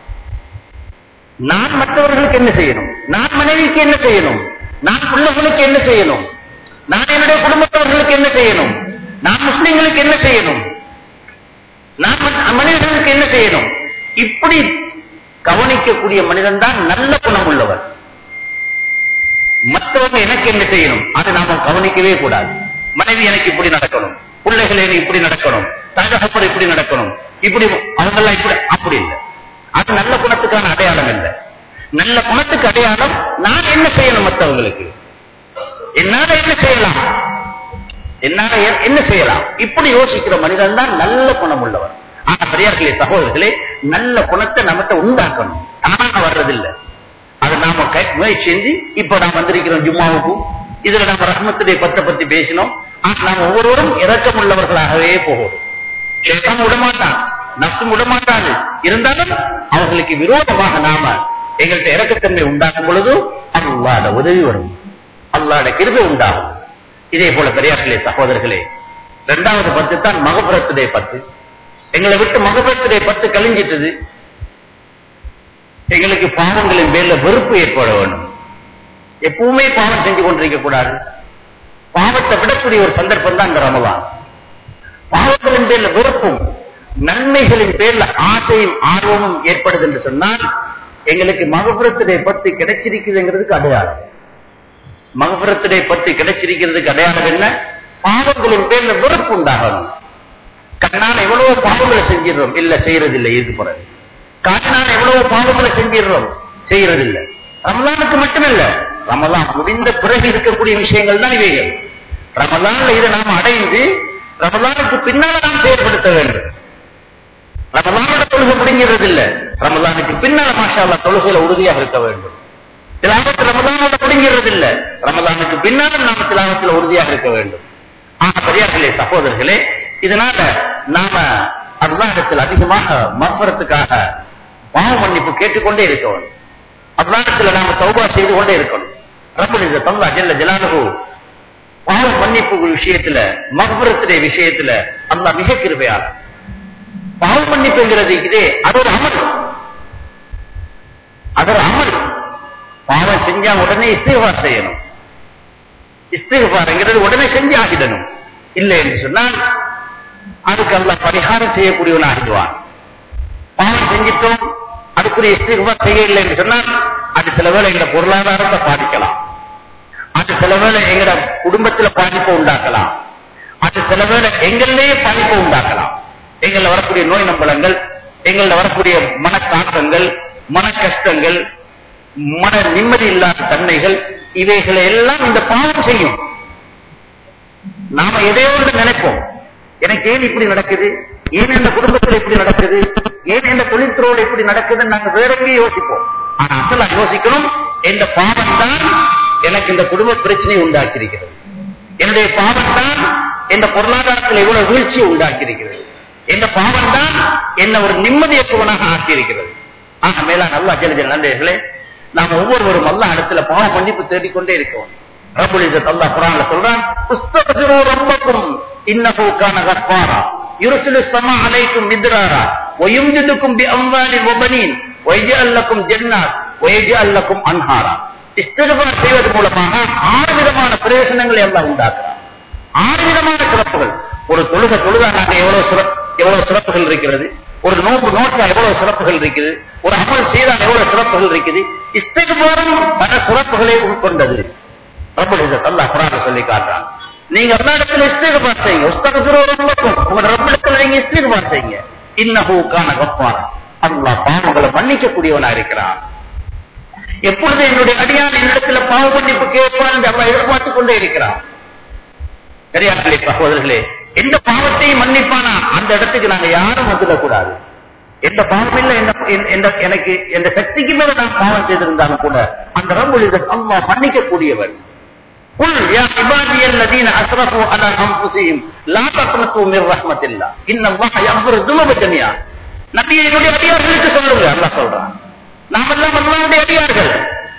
நான் மற்றவர்களுக்கு என்ன செய்யணும், நான் மனைவிக்கு என்ன செய்யணும், நான் பிள்ளைகளுக்கு என்ன செய்யணும், நான் என்னுடைய குடும்பத்தவர்களுக்கு என்ன செய்யணும், நான் முஸ்லிம்களுக்கு என்ன செய்யணும், நான் மனிதர்களுக்கு என்ன செய்யணும், இப்படி கவனிக்கக்கூடிய மனிதன் தான் நல்ல குணம் உள்ளவர். மற்றவங்க எனக்கு என்ன செய்யணும் அதை நாம கவனிக்கவே கூடாது. மனைவி எனக்கு இப்படி நடக்கணும், பிள்ளைகள் எனக்கு இப்படி நடக்கணும், தகப்பன் இப்படி நடக்கணும், இப்படி அவங்கெல்லாம் இப்படி அப்படி இல்லை. அது நல்ல குணத்துக்கான அடையாளம் இல்லை. நல்ல குணத்துக்கு அடையாளம் நான் என்ன செய்யணும், மற்றவங்களுக்கு என்னால என்ன செய்யலாம், என்னால என்ன செய்யலாம், இப்படி யோசிக்கிற மனிதன் தான் நல்ல குணம் உள்ளவர். ஆனா பெரியார்களே, சகோதரர்களே, நல்ல குணத்தை நம்மகிட்ட உண்டாக்கணும். தானாக வர்றதில்லை. அதை நாம முயற்சி செஞ்சு இப்ப நாம் வந்திருக்கிறோம் ஜும்மாவுக்கும். இதுல நம்ம ரஹ்மத்துடைய பத்தை பத்தி பேசினோம். நாம் ஒவ்வொருவரும் இரக்கம் உள்ளவர்களாகவே போகும். சேதம் விடமாட்டான், நஷ்டம் விடமாட்டாது. இருந்தாலும் அவர்களுக்கு விரோதமாக நாம எங்கள்கிட்ட இரக்கத்தன்மை உண்டாக்கும் பொழுது அல்லாஹ்வுடைய உதவி வரும், அல்லாஹ்வுடைய கிருபை உண்டாகும். இதே போல பெரியார்களே, சகோதரர்களே, இரண்டாவது பத்து தான் மகபுரத்துடைய பத்து. எங்களை விட்டு மகபுரத்துடைய பத்து கழிஞ்சிட்டது. எங்களுக்கு பாவங்களின் மேல வெறுப்பு ஏற்பட வேண்டும். எப்பவுமே பாவம் செஞ்சு கொண்டிருக்க கூடாது. பாவத்தை விடக்கூடிய ஒரு சந்தர்ப்பம் தான் இந்த ரமலான். பாவங்களின் பேர்ல வெறுப்பும் நன்மைகளின் பேர்ல ஆசையும் ஆர்வமும் ஏற்படுது என்று சொன்னால் எங்களுக்கு மகபுரத்தினை பற்றி கிடைச்சிருக்குதுங்கிறதுக்கு அடையாளம். மகபுரத்தினை பற்றி கிடைச்சிருக்கிறதுக்கு அடையாளம் என்ன? பாவங்களின் பேர்ல வெறுப்பு உண்டாகணும். கண்ணால் எவ்வளவு பாவங்களை செஞ்சிடறோம், இல்ல செய்யறதில்லை. எது போறது காட்டினால் எவ்வளவு பாவங்களை செஞ்சிடறோம், செய்யறதில்லை. ரமலானுக்கு மட்டுமில்ல, ரமலான் முடிந்த பிறகு இருக்கக்கூடிய விஷயங்கள் தான் இவைகள். ரமலான்ல இதை நாம் அடைந்து ரமலானுக்கு பின்னால நாம் செயல்படுத்த வேண்டும். ரமலானோட தொழுகை முடிங்கிறது இல்ல, ரமலானுக்கு பின்னால மாஷா அல்லாஹ் தொழுகையில உறுதியாக இருக்க வேண்டும். திலாவத்து ரமலானோட முடிங்கிறது இல்ல, ரமலானுக்கு பின்னாலும் நாம திலாவத்துல உறுதியாக இருக்க வேண்டும். ஆனா பெரியார்களே, சகோதரர்களே, இதனால நாம அல்லாஹ்விடத்தில் அதிகமாக மஃபிரத்துக்காக பாவ மன்னிப்பு கேட்டுக்கொண்டே இருக்க வேண்டும். அல்லாஹ்விடத்தில் நாம தௌபா செய்து கொண்டே இருக்கணும். ரப்பல் இஸ்ஸத் அல்லாஹ் ஜல்ல ஜலாலுஹு பாவ மன்னிப்பு விஷயத்துல, மஃபிரத்துடைய விஷயத்துல அல்லாஹ் மிக கிருபையாளர். பாவ மன்னிப்புங்கிறது இதே அது ஒரு அமல், அது ஒரு அமல். பாவம் செஞ்சா உடனே இஸ்திக்ஃபார் செய்யணும். இஸ்திக்ஃபார்ங்கிறது உடனே செஞ்சு ஆகிடணும். இல்லை என்று சொன்னால் அதுக்கு அல்லாஹ் பரிகாரம் செய்யக்கூடியவன் ஆகிடுவான். பாவம் செஞ்சிட்டோம், அதுக்குரிய இஸ்திக்ஃபார் செய்ய இல்லை என்று சொன்னால் அது சில வேளை எங்க பொருளாதாரத்தை பாதிக்கலாம், அது சில வேளை எங்கட குடும்பத்தில் பாதிப்பை உண்டாக்கலாம், அது சில வேளை எங்களிலேயே பாதிப்பை உண்டாக்கலாம். எங்கள வரக்கூடிய நோய் நம்பலங்கள், எங்கள வரக்கூடிய மனத்தாக்கங்கள், மன கஷ்டங்கள், மன நிம்மதி இல்லாத தன்மைகள், இவைகளை எல்லாம் இந்த பாவம் செய்யும். நாம எதையோடு நினைப்போம், எனக்கு ஏன் இப்படி நடக்குது, ஏன் இந்த குடும்பத்தில் இப்படி நடக்குது, ஏன் இந்த தொழில்துறையோடு இப்படி நடக்குதுன்னு நாங்க வேற எங்கேயும் யோசிப்போம். ஆனா அசலா யோசிக்கணும், இந்த பாவம் தான் எனக்கு இந்த குடும்ப பிரச்சனையை உண்டாக்கி இருக்கிறது, என்னுடைய பாவம் தான் இந்த பொருளாதாரத்தில் எவ்வளவு வீழ்ச்சியை உண்டாக்கி இருக்கிறது, இந்த பாவம் தான் என்ன ஒரு நிம்மதியற்றவனாக ஆக்கி இருக்கிறது. ஆக மேலான அல்லாஹ் ஜல்ல ஜலாலுஹு நண்பர்களே, நாம ஒவ்வொருவரும் அல்லாஹ் இடத்துல பாவ மன்னிப்பு தேடிக்கொண்டே இருக்கோம். ரப்பல் இஸ்ஸத் அல்லாஹ் குர்ஆன்ல சொல்றான், உஸ்தக்ஃபிரு ரப்பக்கும் இன்னஹு கான கஃபாரா யுர்சிலு ஸமா அலைக்கும் மித்ராரா வ யும்திதுக்கும் பி அம்வாலின் வ பனீன் வ யஜ்அல் லக்கும் ஜன்னாத் வ யஜ்அல் லக்கும் அன்ஹாரா. இஸ்திக்ஃபார் செய்வது மூலமாக ஆறு விதமான பிரயோஜனங்களை அல்லாஹ் உண்டாக்குறான். ஆறு விதமான சிறப்புகள். ஒரு தொழுகை தொழுகா நாங்க எவ்வளவு எவ்வளவு சிறப்புகள் இருக்கிறது, ஒரு நோன்பு நோட்டா எவ்வளவு சிறப்புகள் இருக்குது, ஒரு அமல் செய்தால் எவ்வளவு சிறப்புகள் இருக்குது. இஸ்திக்ஃபாரும் பல சிறப்புகளை உட்கொண்டது. ரப்பல் இஸ்ஸத் அல்லாஹ் குர்ஆன்ல சொல்லி காட்டுறான், நீங்க அல்லாஹ்விடத்தில் இஸ்திக்ஃபார் செய்யுங்க, உஸ்தக்ஃபிரு ரப்பக்கும், உங்க ரப்பிடத்தில் நீங்க இஸ்திக்ஃபார் செய்யுங்க. இன்னஹு கான கஃபாரா, அல்லாஹ் பாவங்களை மன்னிக்க கூடியவனா இருக்கிறான். எப்பொழுது என்னுடைய அடியான் என்னிடத்துல பாவ மன்னிப்பு கேட்பான் என்று அல்லாஹ் எதிர்பார்த்துக் கொண்டே இருக்கிறான். சரியார்களே சகோதரர்களே, எந்த பாவத்தையும் மன்னிப்பானா அந்த இடத்துக்கு நாங்க யாரும் வந்துடக்கூடாது. எந்த பாவம் இல்லை, எனக்கு எந்த சக்திக்கு மேல நான் பாவம் செய்திருந்தாலும் கூட அந்த ரப்பல் இஸ்ஸத் அல்லாஹ் மன்னிக்க கூடியவர். குல் யா இபாதியல்லதீன அஸ்ரஃபு அலா அன்ஃபுஸிஹிம் லா தக்னது மிர் ரஹ்மத்தில்லாஹ் இன்னல்லாஹ யக்ஃபிரு ذுனூப ஜமீஆ. நபியே, என்னுடைய அடியார்களுக்கு சொல்லுங்க, அல்லாஹ் சொல்றான். நாமெல்லாம் அல்லாஹ்வுடைய அடியார்கள்.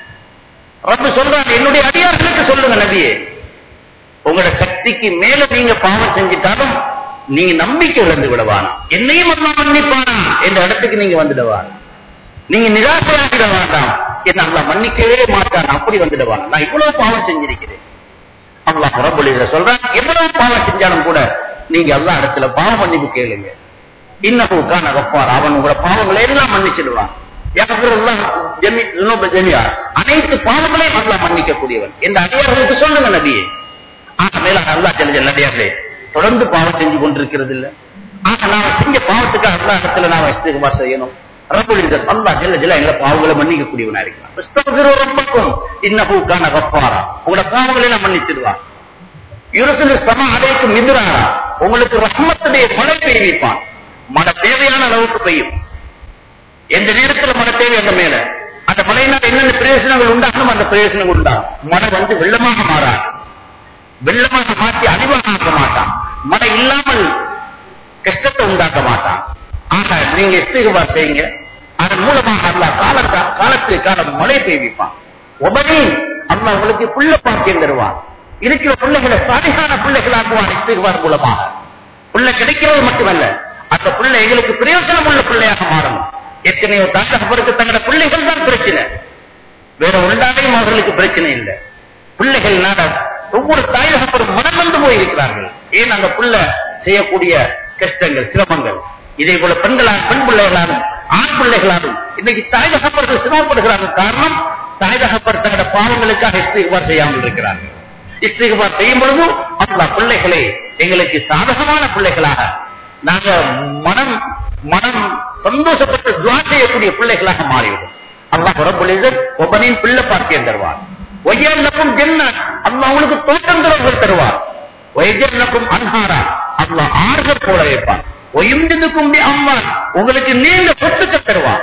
ரப்பு சொல்றான், என்னுடைய அடியார்களுக்கு சொல்லுங்க நபியே, உங்களோட சக்திக்கு மேல நீங்க பாவம் செஞ்சிட்டாலும் நீங்க நம்பிக்கை இழந்து விடவானா, என்னையும் அல்லாஹ் மன்னிப்பானா என்ற இடத்துக்கு நீங்க வந்துடுவானா, நீங்க நிராசையாகிட வேண்டாம், என்ன அல்லாஹ் மன்னிக்கவே மாட்டான் அப்படி வந்துடுவானா. நான் இவ்வளவு பாவம் செஞ்சிருக்கிறேன், அல்லாஹ் ரப்பல் இஸ்ஸத் சொல்றான், எவ்வளவு பாவம் செஞ்சாலும் கூட நீங்க அல்லாஹ் இடத்துல பாவ மன்னிப்பு கேளுங்க. இன்னஹு கான கஃபாரா, அவன் உங்களோட பாவங்களை எல்லாம் மன்னிச்சிடுவான். அனைத்து பாவங்களையும் அல்லாஹ் மன்னிக்க கூடியவன். இந்த அடியார்களுக்கு சொல்லுங்க நபியே. ஆக மேலாக அல்லாஹ் ஜல்ல ஜலாலுஹு தொடர்ந்து பாவம் செஞ்சு கொண்டிருக்கிறது இல்ல. ஆக நாம செஞ்ச பாவத்துக்கு அல்லாஹ் இடத்துல நாம இஸ்திக்ஃபார் செய்யணும். ரப்பல் இஸ்ஸத் அல்லாஹ் ஜல்ல ஜலாலுஹு எங்க பாவங்களை மன்னிக்க கூடியவனா இருக்கிறான். இஸ்தக்ஃபிரு ரப்பக்கும் இன்னஹு கான கஃபாரா, உங்களோட பாவங்களை எல்லாம் மன்னிச்சிடுவான். யுர்சிலு ஸமா அலைக்கும் மித்ராரா, உங்களுக்கு ரஹ்மத்துடைய மழை பெய்விப்பான். மழை தேவையான அளவுக்கு பெய்யும். எந்த நேரத்தில் மழை தேவை அந்த மேல அந்த மழையினால் என்னென்ன பிரயோஜனங்கள் உண்டாகணும் அந்த பிரயோஜனங்கள் உண்டாகும். மழை வந்து வெள்ளமாக மாறாது, வெள்ளமாக மாற்றி அழிவாக ஆக்க மாட்டான், மழை இல்லாமல் கஷ்டத்தை உண்டாக்க மாட்டான். ஆக நீங்க இஸ்திக்ஃபார் செய்யுங்க, அதன் மூலமாக அல்லாஹ் கால காலத்துக்கு காலம் மழை பெய்விப்பான். உபரி அல்லாஹ் உங்களுக்கு புள்ள பாக்கியம் தருவான். இருக்கிற பிள்ளைகளை சாலிகான பிள்ளைகளாக்குவான் இஸ்திக்ஃபார் மூலமாக. புள்ள கிடைக்கிறது மட்டுமல்ல, அந்த பிள்ளை எங்களுக்கு பிரயோஜனம் உள்ள பிள்ளையாக மாறணும். எத்தனையோ தாத்தகப்பருக்கு தங்களோட பிள்ளைகள் தான் பிரச்சனை, வேற ஒன்றாலையும் அவர்களுக்கு பிரச்சனை இல்லை. பிள்ளைகள் நாட ஒவ்வொரு தாயகப்பரும் மனநந்து போயிருக்கிறார்கள். ஏன் அந்த புள்ள செய்யக்கூடிய கஷ்டங்கள் சிரமங்கள் இதே போல பெண்களால் பெண் பிள்ளைகளாலும் ஆண் பிள்ளைகளாலும் இன்னைக்கு தாய் தகப்பர்கள் சிரமப்படுகிறார்கள். காரணம், தாய் தகப்பர் தங்களோட பாவங்களுக்காக இஸ்திக்பார் செய்யாமல் இருக்கிறார்கள். இஸ்திக்பார் செய்யும் பொழுது அல்லாஹ் பிள்ளைகளை எங்களுக்கு சாதகமான பிள்ளைகளாக, நாங்க மனம் மனம் சந்தோஷப்பட்டு துஆ செய்யக்கூடிய பிள்ளைகளாக மாறிவிடும். அல்லாஹ் ரப்பல் இஸ்ஸத் ஒவ்வொன்றின் பிள்ளை பாக்கியம் தருவார். வயல்லக்கும் ஜன்னத், அல்லாஹ் உங்களுக்கு தோட்டங்கள் தருவார். வயஜல்லக்கும் அன்ஹாரா, அல்லாஹ் ஆறுகள் போல வைப்பார். ஒயும்திதுக்கும் பிஅம்வால், உங்களுக்கு நீண்ட சொத்துக்கள் தருவார்.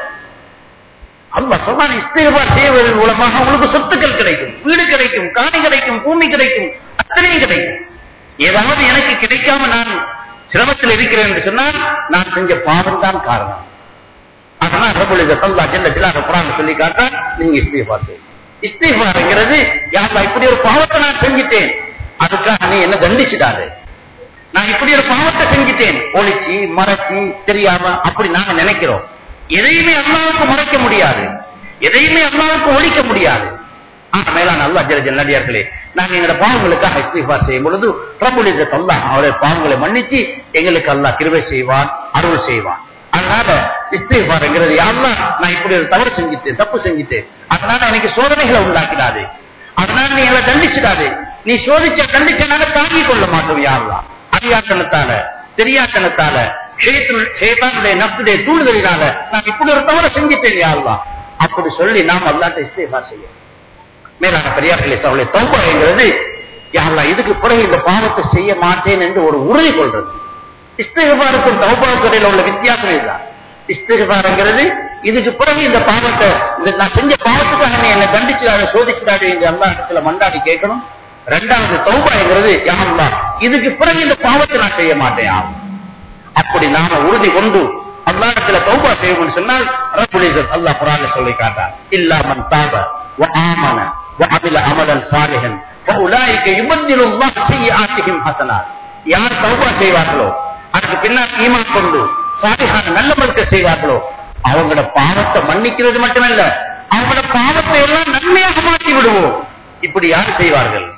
அல்லாஹ் சொல்றான், இஸ்திக்பார் செய்வதன் மூலமாக உங்களுக்கு சொத்துக்கள் கிடைக்கும், வீடு கிடைக்கும், காணி கிடைக்கும், பூமி கிடைக்கும், அத்தனையும் கிடைக்கும். ஏதாவது எனக்கு கிடைக்காம நான் சிரமத்தில் இருக்கிறேன் என்று சொன்னால் நான் செஞ்ச பாவம் தான் காரணம். அதனால் ரப்பல் இஸ்ஸத் அல்லாஹ் ஜல்ல ஜலாலுஹு குர்ஆன்ல சொல்லி காட்டான், நீங்க இஸ்திக்பார் செய்யுங்க. இஸ்திக்பார்ங்கிறது, யா அல்லாஹ் இப்படி ஒரு பாவத்தை நான் செஞ்சிட்டேன், அதுக்காக நீ என்ன தண்டிச்சிடாது. நான் இப்படி ஒரு பாவத்தை செஞ்சிட்டேன், ஒளிச்சு மறைச்சி தெரியாம அப்படி நாங்க நினைக்கிறோம். எதையுமே அல்லாஹ்வுக்கு மறைக்க முடியாது, எதையுமே அல்லாஹ்வுக்கு ஒழிக்க முடியாது. ஆனா மேலான அல்லாஹ் ஜல்ல ஜலாலுஹு, நாங்க எங்களோட பாவங்களுக்காக இஸ்திக்பார் செய்யும் பொழுது ரப்பல் இஸ்ஸத் அல்லாஹ் அவருடைய பாவங்களை மன்னிச்சு எங்களுக்கு அல்லாஹ் கிருபை செய்வான், அருள் செய்வான். அதனால இஸ்திக்பார்ங்கிறது, யா அல்லாஹ் நான் இப்படி ஒரு தவறு செஞ்சுட்டேன், தப்பு செஞ்சுட்டேன், அதனால எனக்கு சோதனைகளை உண்டாக்கிடாது, அதனால நீ எங்களை தண்டிச்சிடாது, நீ சோதிச்ச கண்டிச்சனால தாங்கிக் கொள்ள மாட்டோம். யா அல்லாஹ் அறியாத்தனத்தால தெரியாத்தனத்தால ஷைத்தானுடைய நப்சுடைய தூண்டுதலினால நான் இப்படி ஒரு தவறு செஞ்சுட்டேன் யா அல்லாஹ் அப்படி சொல்லி நாம் அல்லாஹ்ட்ட இஸ்திக்பார் செய்யணும். மேலான பெரியார்களே சகோதரர்களே, தௌபாங்கிறது யா அல்லாஹ் இதுக்கு பிறகு இந்த பாவத்தை செய்ய மாட்டேன் என்று ஒரு உறுதி கொள்றது. இஸ்திக்பாருக்கும் தௌபாவுக்கும் இடையில உள்ள வித்தியாசம் இதுதான். இஸ்திக்பார்ங்கிறது இதுக்கு பிறகு இந்த பாவத்தை, நான் செஞ்ச பாவத்துக்காக நீ என்னை தண்டிச்சுடாது சோதிச்சுடாது என்று அல்லாஹ் இடத்துல மண்டாடி கேட்கணும். இரண்டாவது தௌபாங்கிறது, யா அல்லாஹ் இதுக்கு பிறகு இந்த பாவத்தை நான் செய்ய மாட்டேன். அப்படி நாம உறுதி கொண்டு அல்லாஹ் இடத்துல தௌபா செய்வோம்னு சொன்னால் ரப்பல் இஸ்ஸத் அல்லாஹ் குர்ஆன்ல சொல்லி காட்டார், இல்லா மன் தாப வ ஆமன வ அமில அமலன் சாலிஹன் ஃபஉலாயிக யுபத்திலுல்லாஹு ஸய்யிஆத்திஹிம் ஹஸனாத். யார் தௌபா செய்வார்களோ, அதுக்கு பின்னால் ஈமான் கொண்டு சாலிஹான நல்லமல்களை செய்வார்களோ, அவங்களோட பாவத்தை மன்னிக்கிறது மட்டுமல்ல, அவங்களோட பாவத்தை எல்லாம் நன்மையாக மாற்றி விடுவோம். இப்படி யார் செய்வார்கள்?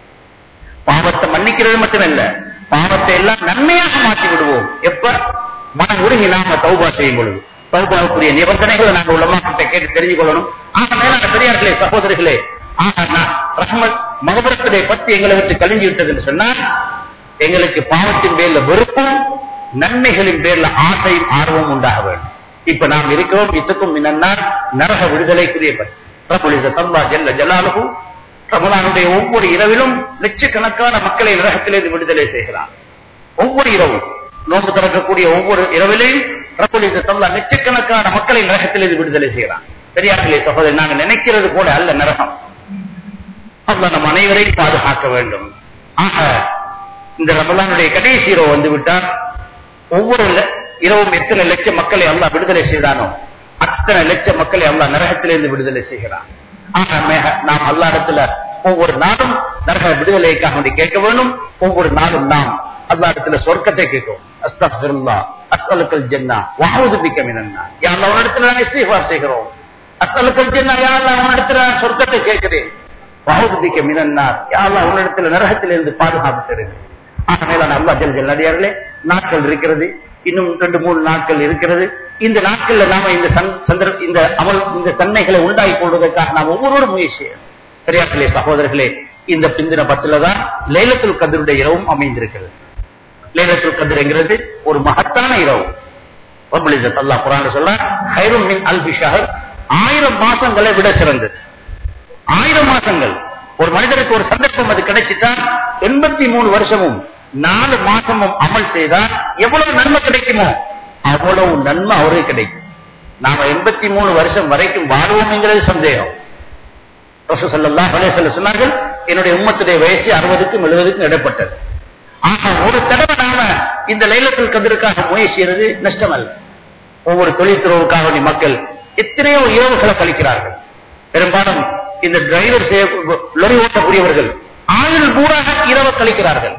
பாவத்தை மன்னிக்கிறது மட்டுமல்ல, பாவத்தை எல்லாம் நன்மையாக மாற்றி விடுவோம். எப்ப? மன உருகி நாம தௌபா செய்யும் பொழுது. தௌபாவுக்குரிய நிபந்தனைகளை நாங்கள் உலமாக்கிட்ட கேட்டு தெரிஞ்சு கொள்ளணும். ஆக மேலான பெரியார்களே சகோதரிகளே, ஆக ரஹ்மத் மகபரத்தை பற்றி எங்களை விட்டு கழிஞ்சு விட்டது என்று சொன்னால் எங்களுக்கு பாவத்தின் பேர்ல வெறுப்பும் நன்மைகளின் பேர்ல ஆசையும் ஆர்வம் உண்டாக வேண்டும். இப்ப நாம் இருக்கிறோம் இதுக்கும் மினன்னார், நரக விடுதலைக்குரிய ரப்பல் இஸ்ஸத் அல்லாஹ் ஜல்ல ஜலாலுஹு ரமலானுடைய ஒவ்வொரு இரவிலும் லட்சக்கணக்கான மக்களை நரகத்திலிருந்து விடுதலை செய்கிறார். ஒவ்வொரு இரவும் நோன்பு திறக்கக்கூடிய ஒவ்வொரு இரவிலையும் ரப்பல் இஸ்ஸத் அல்லாஹ் லட்சக்கணக்கான மக்களை நரகத்திலிருந்து விடுதலை செய்கிறார். பெரியார்களே சகோதரர், நாங்கள் நினைக்கிறது போல அல்ல நரகம். அல்லாஹ் நம் அனைவரையும் பாதுகாக்க வேண்டும். ஆக இந்த ரமலானுடைய கடைசி இரவு வந்து விட்டால் ஒவ்வொரு இரவும் எத்தனை லட்சம் மக்களை அல்லாஹ் விடுதலை செய்தானோ அத்தனை லட்சம் மக்களை அல்லாஹ் நரகத்திலிருந்து விடுதலை செய்கிறார். ஆக நாம் அல்லாஹ்விடத்துல ஒவ்வொரு நாளும் நரக விடுதலைக்காக வேண்டி கேட்க வேண்டும். ஒவ்வொரு நாளும் நாம் அல்லாஹ்விடத்துல சொர்க்கத்தை கேட்கும். அஸ்தக்ஃபிருல்லாஹ் அஸ்அலுக்கல் ஜன்னah வ அஊது பிக மினன்னார். யா அல்லாஹ் உன்னிடத்துல நான் இஸ்திக்பார் செய்கிறோம். அஸ்அலுக்கல் ஜன்னah, யா அல்லாஹ் உன்னிடத்துல நான் சொர்க்கத்தை கேட்கிறேன். வ அஊது பிக மினன்னார், யா அல்லாஹ் உன்னிடத்துல நரகத்திலிருந்து பாதுகாப்பு தருகிறேன். ஆக மேலான அல்லாஹ் ஜல் ஜலாலுஹு நாட்கள் இருக்கிறது, இன்னும் ரெண்டு மூணு நாட்கள் இருக்கிறது. இந்த நாட்கள்ல நாம இந்த சந்தர்ப்ப இந்த அமல் இந்த தன்மைகளை உண்டாகி கொள்வதற்காக நாம் ஒவ்வொருவரும் முயற்சி. பெரியார்களே சகோதரர்களே, இந்த பிந்தின பத்துல தான் லைலத்துல் கத்ருடைய இரவும் அமைந்திருக்கிறது. லைலத்துல் கத்ர் என்கிறது ஒரு மகத்தான இரவு. ரப்பல் இஸ்ஸத் அல்லாஹ் குர்ஆன்ல சொல்றார், கைரும் மின் அல்ஃபி ஷஹர், ஆயிரம் மாசங்களை விட சிறந்தது. ஆயிரம் மாசங்கள் ஒரு மனிதனுக்கு ஒரு சந்தர்ப்பம் அது கிடைச்சிட்டா எண்பத்தி மூணு வருஷமும் நாலு மாசமும் அமல் செய்தால் எவ்வளவு நன்மை கிடைக்குமோ அவ்வளவு நன்மை அவருக்கு கிடைக்கும். நாம எண்பத்தி மூணு வருஷம் வரைக்கும் வாழ்வோம்ங்கிறது சந்தேகம். ரசூல் ஸல்லல்லாஹு அலைஹி வஸல்லம் சொன்னார்கள், என்னுடைய உம்மத்துடைய வயசு அறுபதுக்கும் எழுபதுக்கும் இடப்பட்டது. ஆக ஒரு தடவை நாம இந்த லைலத்துல் கத்ருக்காக முயற்சிறது நஷ்டம் அல்ல. ஒவ்வொரு தொழில் துறவுக்காக மக்கள் எத்தனையோ இரவுகளை கழிக்கிறார்கள். பெரும்பாலும் இந்த டிரைவர் லொரி ஓட்டக்கூடியவர்கள் ஆயுள் பூராக இரவு கழிக்கிறார்கள்.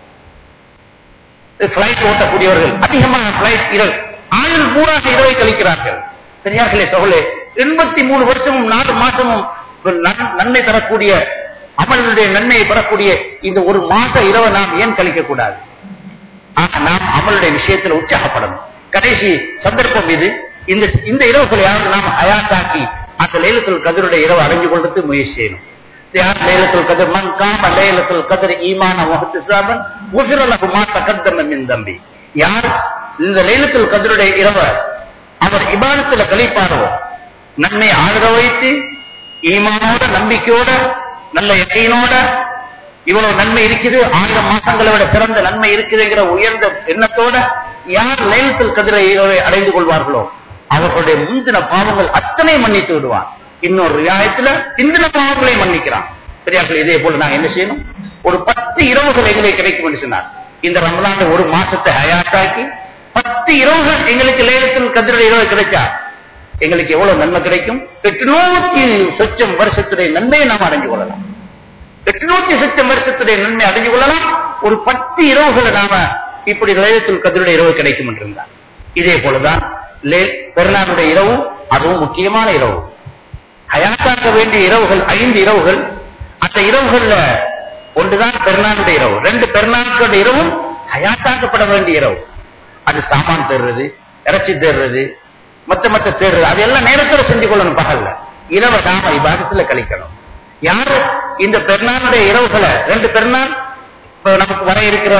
பிளைட் ஓட்டக்கூடியவர்கள் அதிகமாக பிளைட் இரவு ஆயுள் பூராக இரவை கழிக்கிறார்கள். பெரியார்களே சகோதரர்களே, எண்பத்தி மூணு வருஷமும் நாலு மாசமும் நன்மை தரக்கூடிய அமலுடைய நன்மையை பெறக்கூடிய இந்த ஒரு மாச இரவை நாம் ஏன் கழிக்க கூடாது? ஆக நாம் அமலுடைய விஷயத்தில் உற்சாகப்படணும். கடைசி சந்தர்ப்பம் இது. இந்த இந்த இரவுகளை யாரும் நாம் ஹயாத்தாக்கி அந்த லைலத்துல் கத்ருடைய இரவு அடைஞ்சு கொள்றது முயற்சி செய்யணும். யார் லைலத்துல் கத்ர் மன் காம லைலத்துல் கத்ர் ஈமான வஹ்திஸாபன் குஃபிர லஹு மா தகத்தம மின் தம்பி. யார் இந்த லைலத்துல் கத்ருடைய இரவை அவர் இபாதத்துல கழிப்பாரோ, நன்மை ஆளுக வைத்து ஈமானோட நம்பிக்கையோட நல்ல யக்கீனோட இவ்வளவு நன்மை இருக்குது, ஆயிரம் மாசங்களை விட சிறந்த நன்மை இருக்குதுங்கிற உயர்ந்த எண்ணத்தோட யார் லைலத்துல் கத்ரை அடைந்து கொள்வார்களோ அவர்களுடைய முந்தின பாவங்கள் அத்தனை மன்னித்து விடுவார். இன்னொரு ரியாயத்துல இந்தின பாவங்களை மன்னிக்கிறான். பெரியார்கள், இதே போல நாங்க என்ன செய்யணும்? ஒரு பத்து இரவுகள் எங்களுக்கு கிடைக்கும் என்று சொன்னார். இந்த ரமலான் ஒரு மாசத்தை ஹயாத்தாக்கி பத்து இரவுகள் எங்களுக்கு லைலத்துல் கத்ருடைய இரவு கிடைச்சா எங்களுக்கு எவ்வளவு நன்மை கிடைக்கும்? எட்டுநூத்தி சொச்சம் வருஷத்துடைய நன்மையை நாம் அடைஞ்சு கொள்ளலாம். எட்டுநூத்தி சொச்சம் வருஷத்துடைய நன்மை அடைஞ்சு கொள்ளலாம். ஒரு பத்து இரவுகளை நாம இப்படி லைலத்துல் கத்ருடைய இரவு கிடைக்கும் என்றிருந்தார். இதே போலதான் பெருநாளுடைய இரவு, அதுவும் முக்கியமான இரவு. ஹயாத்தாக்க வேண்டிய இரவுகள் ஐந்து இரவுகள். அந்த இரவுகள்ல ஒன்றுதான் பெருநாளுடைய இரவு. ரெண்டு பெருநாளுடைய இரவும் ஹயாத்தாக்கப்பட வேண்டிய இரவு. அது சாமான் தேடுறது, இறைச்சி தேடுறது, மற்ற மற்ற தேடுறது, அதெல்லாம் நேரத்தில் செஞ்சு கொள்ளணும். பகல்ல இரவு நாம இபாதத்துல கழிக்கணும். யாரு இந்த பெருநாளுடைய இரவுகளை, ரெண்டு பெருநாள் நமக்கு வர இருக்கிற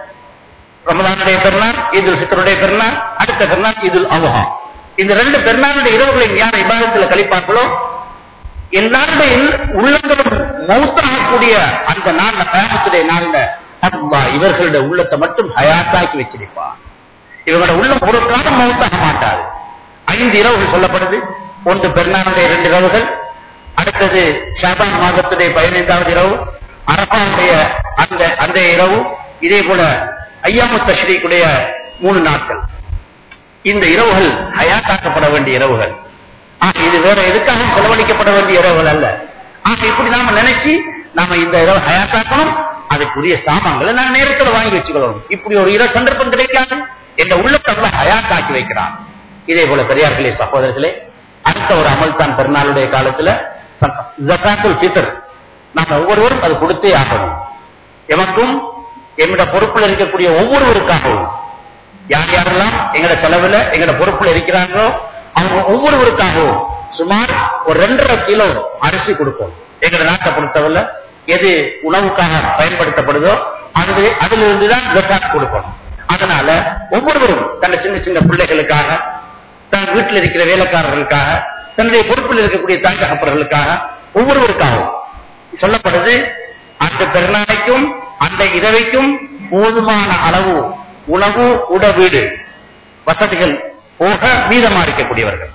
ரமலானுடைய பெருநாள், ஈதுல் ஃபித்ருடைய பெருநாள், அடுத்த பெருநாள் ஈதுல் அல்ஹா, இந்த ரெண்டு பெருநாளுடைய இரவுகளையும் யார் இபாதத்துல கழிப்பார்களோ எல்லாருடைய உள்ளங்களும் மௌத்தாகக்கூடிய அந்த நாள், கயாமத்துடைய நாள்ல அல்லாஹ் இவர்களுடைய உள்ளத்தை மட்டும் ஹயாத்தாக்கி வச்சிருப்பார். இவங்களோட உள்ளம் ஒரு காலம் மௌத்தாக மாட்டாது. ஐந்து இரவுகள் சொல்லப்படுது. ஒன்று பெருநாளுடைய இரண்டு இரவுகள், அடுத்தது ஷாபான் மாதத்துடைய பதினைந்தாவது இரவு, அரபாவுடைய அந்த அந்த இரவு, இதே போல ஐயாமு தஷ்ரீக்குடைய மூணு நாட்கள். இந்த இரவுகள் ஹயாத்தாக்கப்பட வேண்டிய இரவுகள். ஆக இது வேற எதுக்காக செலவழிக்கப்பட வேண்டிய இரவுகள் அல்ல. ஆக இப்படி நாம நினைச்சு நாம இந்த இரவு ஹயாத்தாக்கணும். அதுக்குரிய சாமான்களை நான் நேரத்தில் வாங்கி வச்சுக்கணும். இப்படி ஒரு இரவு சந்தர்ப்பம் கிடைக்காது. என்ற உள்ளத்தை ஹயாத்தாக்கி வைக்கிறான். இதே போல பெரியார்களே, சகோதரர்களே, அடுத்த ஒரு அமல் தான் பெருநாளுடைய காலத்துல ஜகாத்துல் ஃபித்ர். நாம ஒவ்வொருவரும் அது கொடுத்தே ஆகணும். எமக்கும் என்னோட பொறுப்புல இருக்கக்கூடிய ஒவ்வொருவருக்காகவும், யார் யாரெல்லாம் எங்கட செலவுல எங்கட பொறுப்புல இருக்கிறாங்களோ அவங்க ஒவ்வொருவருக்காகவும் சுமார் ஒரு ரெண்டரை கிலோ அரிசி கொடுப்போம். எங்கட நாட்டை பொறுத்தவரை எது உணவுக்காக பயன்படுத்தப்படுதோ அது அதுல இருந்துதான் ஜகாத் கொடுக்கணும். அதனால ஒவ்வொருவரும் தன்னை சின்ன சின்ன பிள்ளைகளுக்காக, தன் வீட்டில் இருக்கிற வேலைக்காரர்களுக்காக, தன்னுடைய பொறுப்பில் இருக்கக்கூடிய தாய் தகப்பர்களுக்காக, ஒவ்வொருவருக்காகவும் சொல்லப்படுது. அந்த பெருநாளைக்கும் அந்த இரவைக்கும் போதுமான அளவு உணவு, உட, வீடு வசதிகள் போக மீதமா இருக்கக்கூடியவர்கள்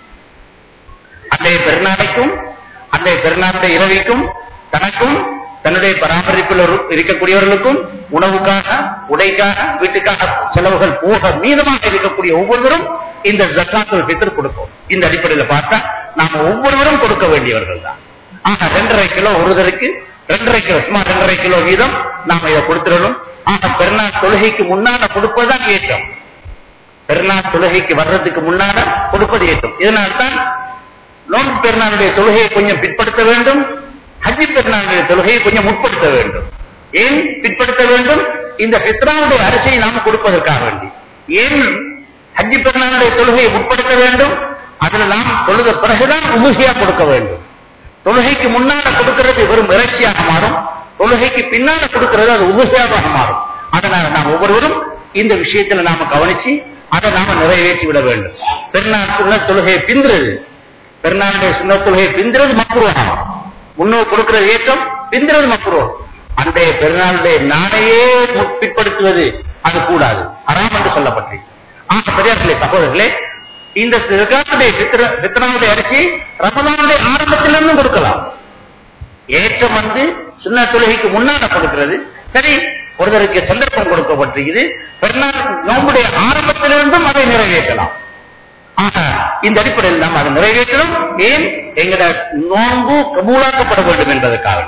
அந்த பெருநாளைக்கும் அந்த பெருநாளுடைய இரவைக்கும் தனக்கும் தன்னுடைய பராமரிப்பில் இருக்கக்கூடியவர்களுக்கும் உணவுக்காக, உடைக்காக, வீட்டுக்காக செலவுகள் போக மீதமாக இருக்கக்கூடிய ஒவ்வொருவரும் இந்த ஜகாத்துல் ஃபித்ர் கொடுப்போம். இந்த அடிப்படையில் பார்த்தா நாம ஒவ்வொருவரும் கொடுக்க வேண்டியவர்கள் தான். ஆக ரெண்டரை கிலோ ஒருவருக்கு ரெண்டரை கிலோ சுமார் ரெண்டரை கிலோ வீதம் நாம இதை கொடுத்துடணும். ஆக பெருநாள் தொழுகைக்கு முன்னால கொடுப்பதுதான் ஏற்றம். பெருநாள் தொழுகைக்கு வர்றதுக்கு முன்னால கொடுப்பது ஏற்றம். இதனால்தான் நோன்பு பெருநாளுடைய தொழுகையை கொஞ்சம் பிற்படுத்த வேண்டும், ஹஜ்ஜி பெருநாளுடைய தொழுகையை கொஞ்சம் முற்படுத்த வேண்டும். ஏன் பிற்படுத்த வேண்டும்? இந்த ஃபித்ராவுடைய அரிசியை நாம் கொடுப்பதற்காக வேண்டி. ஏன் ஹஜ்ஜி பெருநாளுடைய தொழுகையை முற்படுத்த வேண்டும்? அதுல நாம் தொழுத பிறகுதான் உபூசியா கொடுக்க வேண்டும். தொழுகைக்கு முன்னால கொடுக்கிறது வெறும் இறைச்சியாக மாறும், தொழுகைக்கு பின்னால கொடுக்கிறது அது உபூசியாக மாறும். அதனால நாம் ஒவ்வொருவரும் இந்த விஷயத்துல நாம கவனிச்சு அதை நாம நிறைவேற்றி விட வேண்டும். பெருநாள் சுன்னத் தொழுகையை பிந்துறது, பெருநாளுடைய சுன்னத் தொழுகையை பிந்துறது மக்ரூஹ். முன்னோர் கொடுக்கிறது ஏற்றம், பிந்துறது மக்ரூஹ். அந்த பெருநாளுடைய நாளையே பிற்படுத்துவது அது கூடாது, ஹராம் என்று சொல்லப்பட்டு. ஆக பெரியார்களே, சகோதரர்களே, இந்த ஃபித்ராவுடைய அரிசி ரமலானுடைய ஆரம்பத்திலிருந்து கொடுக்கலாம். ஏற்றம் வந்து சுன்னத் தொழுகைக்கு முன்னால கொடுக்கிறது சரி. ஒருவருக்கு சந்தர்ப்பம் கொடுக்கப்பட்டிருக்குது, பெருநாள் நோம்புடைய ஆரம்பத்திலிருந்தும் அதை நிறைவேற்றலாம். ஆக இந்த அடிப்படையில் நாம் அதை நிறைவேற்றணும். ஏன்? எங்களோட நோன்பு கபூலாக்கப்பட வேண்டும் என்பதற்காக.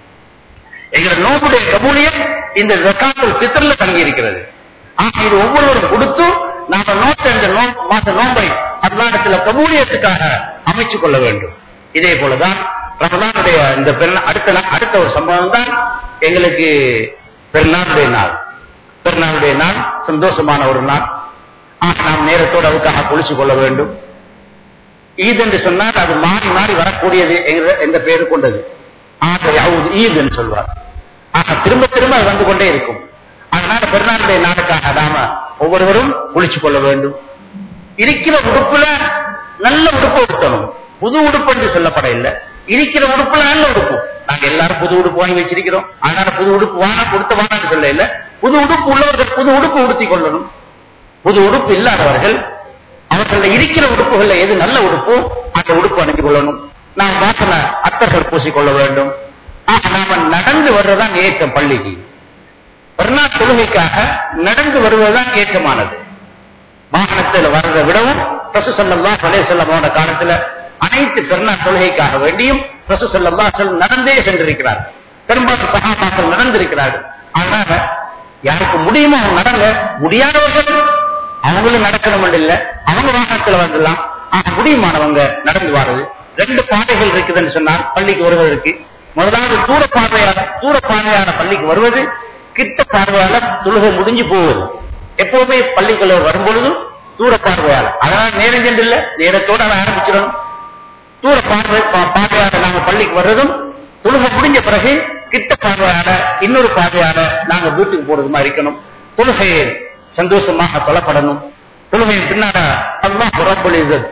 எங்களோட நோம்புடைய கபூலியம் இந்த ஜகாத்துல் ஃபித்ர்ல தங்கி இருக்கிறது. ஆக இது ஒவ்வொருவரும் கொடுத்து நாம நோட்ட இந்த மாச நோம்பை அல்லாஹ்விடத்துல கபூலியத்துக்காக அமைச்சுக் கொள்ள வேண்டும். இதே போலதான் ரமலானுடைய இந்த அடுத்த அடுத்த ஒரு சம்பவம் தான் எங்களுக்கு பெருநாளுடைய நாள். பெருநாளுடைய நாள் சந்தோஷமான ஒரு நாள். நாம் நேரத்தோடு அதுக்காக குளிச்சு கொள்ள வேண்டும். ஈத் என்று சொன்னால் அது மாறி மாறி வரக்கூடியது என்ற பெயர் கொண்டது. ஈத் என்று சொல்வார். ஆக திரும்ப திரும்ப அது வந்து கொண்டே இருக்கும். அதனால பெருநாளுடைய நாளுக்காக நாம ஒவ்வொருவரும் குளிச்சு கொள்ள வேண்டும். இருக்கிற உடுப்புல நல்ல உடுப்பு உடுத்தணும். புது உடுப்பு என்று சொல்லப்பட இல்லை. இருக்கிற உடுப்புல நல்ல உடுப்பு. நாங்க எல்லாரும் புது உடுப்பு வாங்கி வச்சிருக்கிறோம். அதனால புது உடுப்பு வாங்க கொடுத்த வாங்க சொல்ல இல்லை. புது உடுப்பு உள்ளவர்கள் புது உடுப்பு உடுத்தி கொள்ளணும். புது உடுப்பு இல்லாதவர்கள் அவர்கள இருக்கிற உடுப்புகள்ல எது நல்ல உடுப்பு அந்த உடுப்பு அணிந்து கொள்ளணும். நாம் வாசன அத்தர்கள் பூசிக்கொள்ள வேண்டும். நாம நடந்து வர்றதுதான் ஏற்றம். பள்ளிக்கு பெருநாள் தொழுகைக்காக நடந்து வருவதுதான் ஏற்றமானது. வாகனத்தில் வர்றதை விடவும் ரசூலுல்லாஹி ஸல்லல்லாஹு அலைஹி வஸல்லம் காலத்துல அனைத்து பெருநாள் தொழுகைக்காக வேண்டியும் ரசூலுல்லாஹி ஸல்லல்லாஹு அலைஹி வஸல்லம் நடந்தே சென்றிருக்கிறார். பெரும்பாலும் சஹாபாக்கள் நடந்திருக்கிறார்கள். அதனால யாருக்கு முடியுமோ அவங்க நடங்க, முடியாதவர்கள் அவங்களும் நடக்கணும் இல்ல, அவங்க வாகனத்துல வந்துடலாம். ஆனா முடியுமானவங்க நடந்து வாருது. ரெண்டு பாதைகள் இருக்குதுன்னு சொன்னால் பள்ளிக்கு வருவதற்கு முதலாவது தூர பார்வையாளர் தூர பார்வையான பள்ளிக்கு வருவது, கிட்ட பார்வையாளர் தொழுகை முடிஞ்சு போவது. எப்போதுமே பள்ளிக்குள்ள வரும்பொழுதும் தூர பார்வையாளர். அதனால நேரம் சென்று இல்ல, நேரத்தோட அதை ஆரம்பிச்சிடணும். தூர பார்வை பார்வையாளர் நாங்க பள்ளிக்கு வர்றதும் தொழுகை முடிஞ்ச பிறகு கிட்ட பார்வையாளர் இன்னொரு பார்வையாளர் நாங்க வீட்டுக்கு போறதுமா இருக்கணும். தொழுகையை சந்தோஷமாக தொழப்படணும். தொழுகையின் பின்னாட அல்லாஹ் ரப்புல் இஸ்ஸத்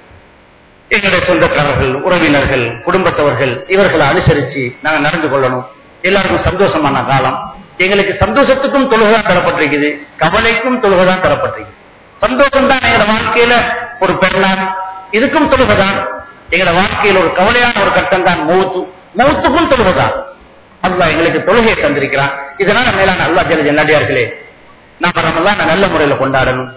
எங்களுடைய சொந்தக்காரர்கள், உறவினர்கள், குடும்பத்தவர்கள் இவர்களை அனுசரிச்சு நாங்க நடந்து கொள்ளணும். எல்லாருக்கும் சந்தோஷமான காலம். எங்களுக்கு சந்தோஷத்துக்கும் தொழுகைதான் தரப்பட்டிருக்குது, கவலைக்கும் தொழுகைதான் தரப்பட்டிருக்குது. சந்தோஷம் தான் எங்களோட வாழ்க்கையில ஒரு பெருநாள், இதுக்கும் தொழுகைதான். எங்களோட வாழ்க்கையில் ஒரு கவலையான ஒரு கட்டம் தான் மௌத்து, மௌத்துக்கும் தொழுகைதான். அல்லாஹ் எங்களுக்கு தொழுகையை தந்திருக்கிறான். இதனால மேலான அல்லாஹ் ஜல்ல ஜலாலுஹு நாம ரமலானை நல்ல முறையில கொண்டாடணும்,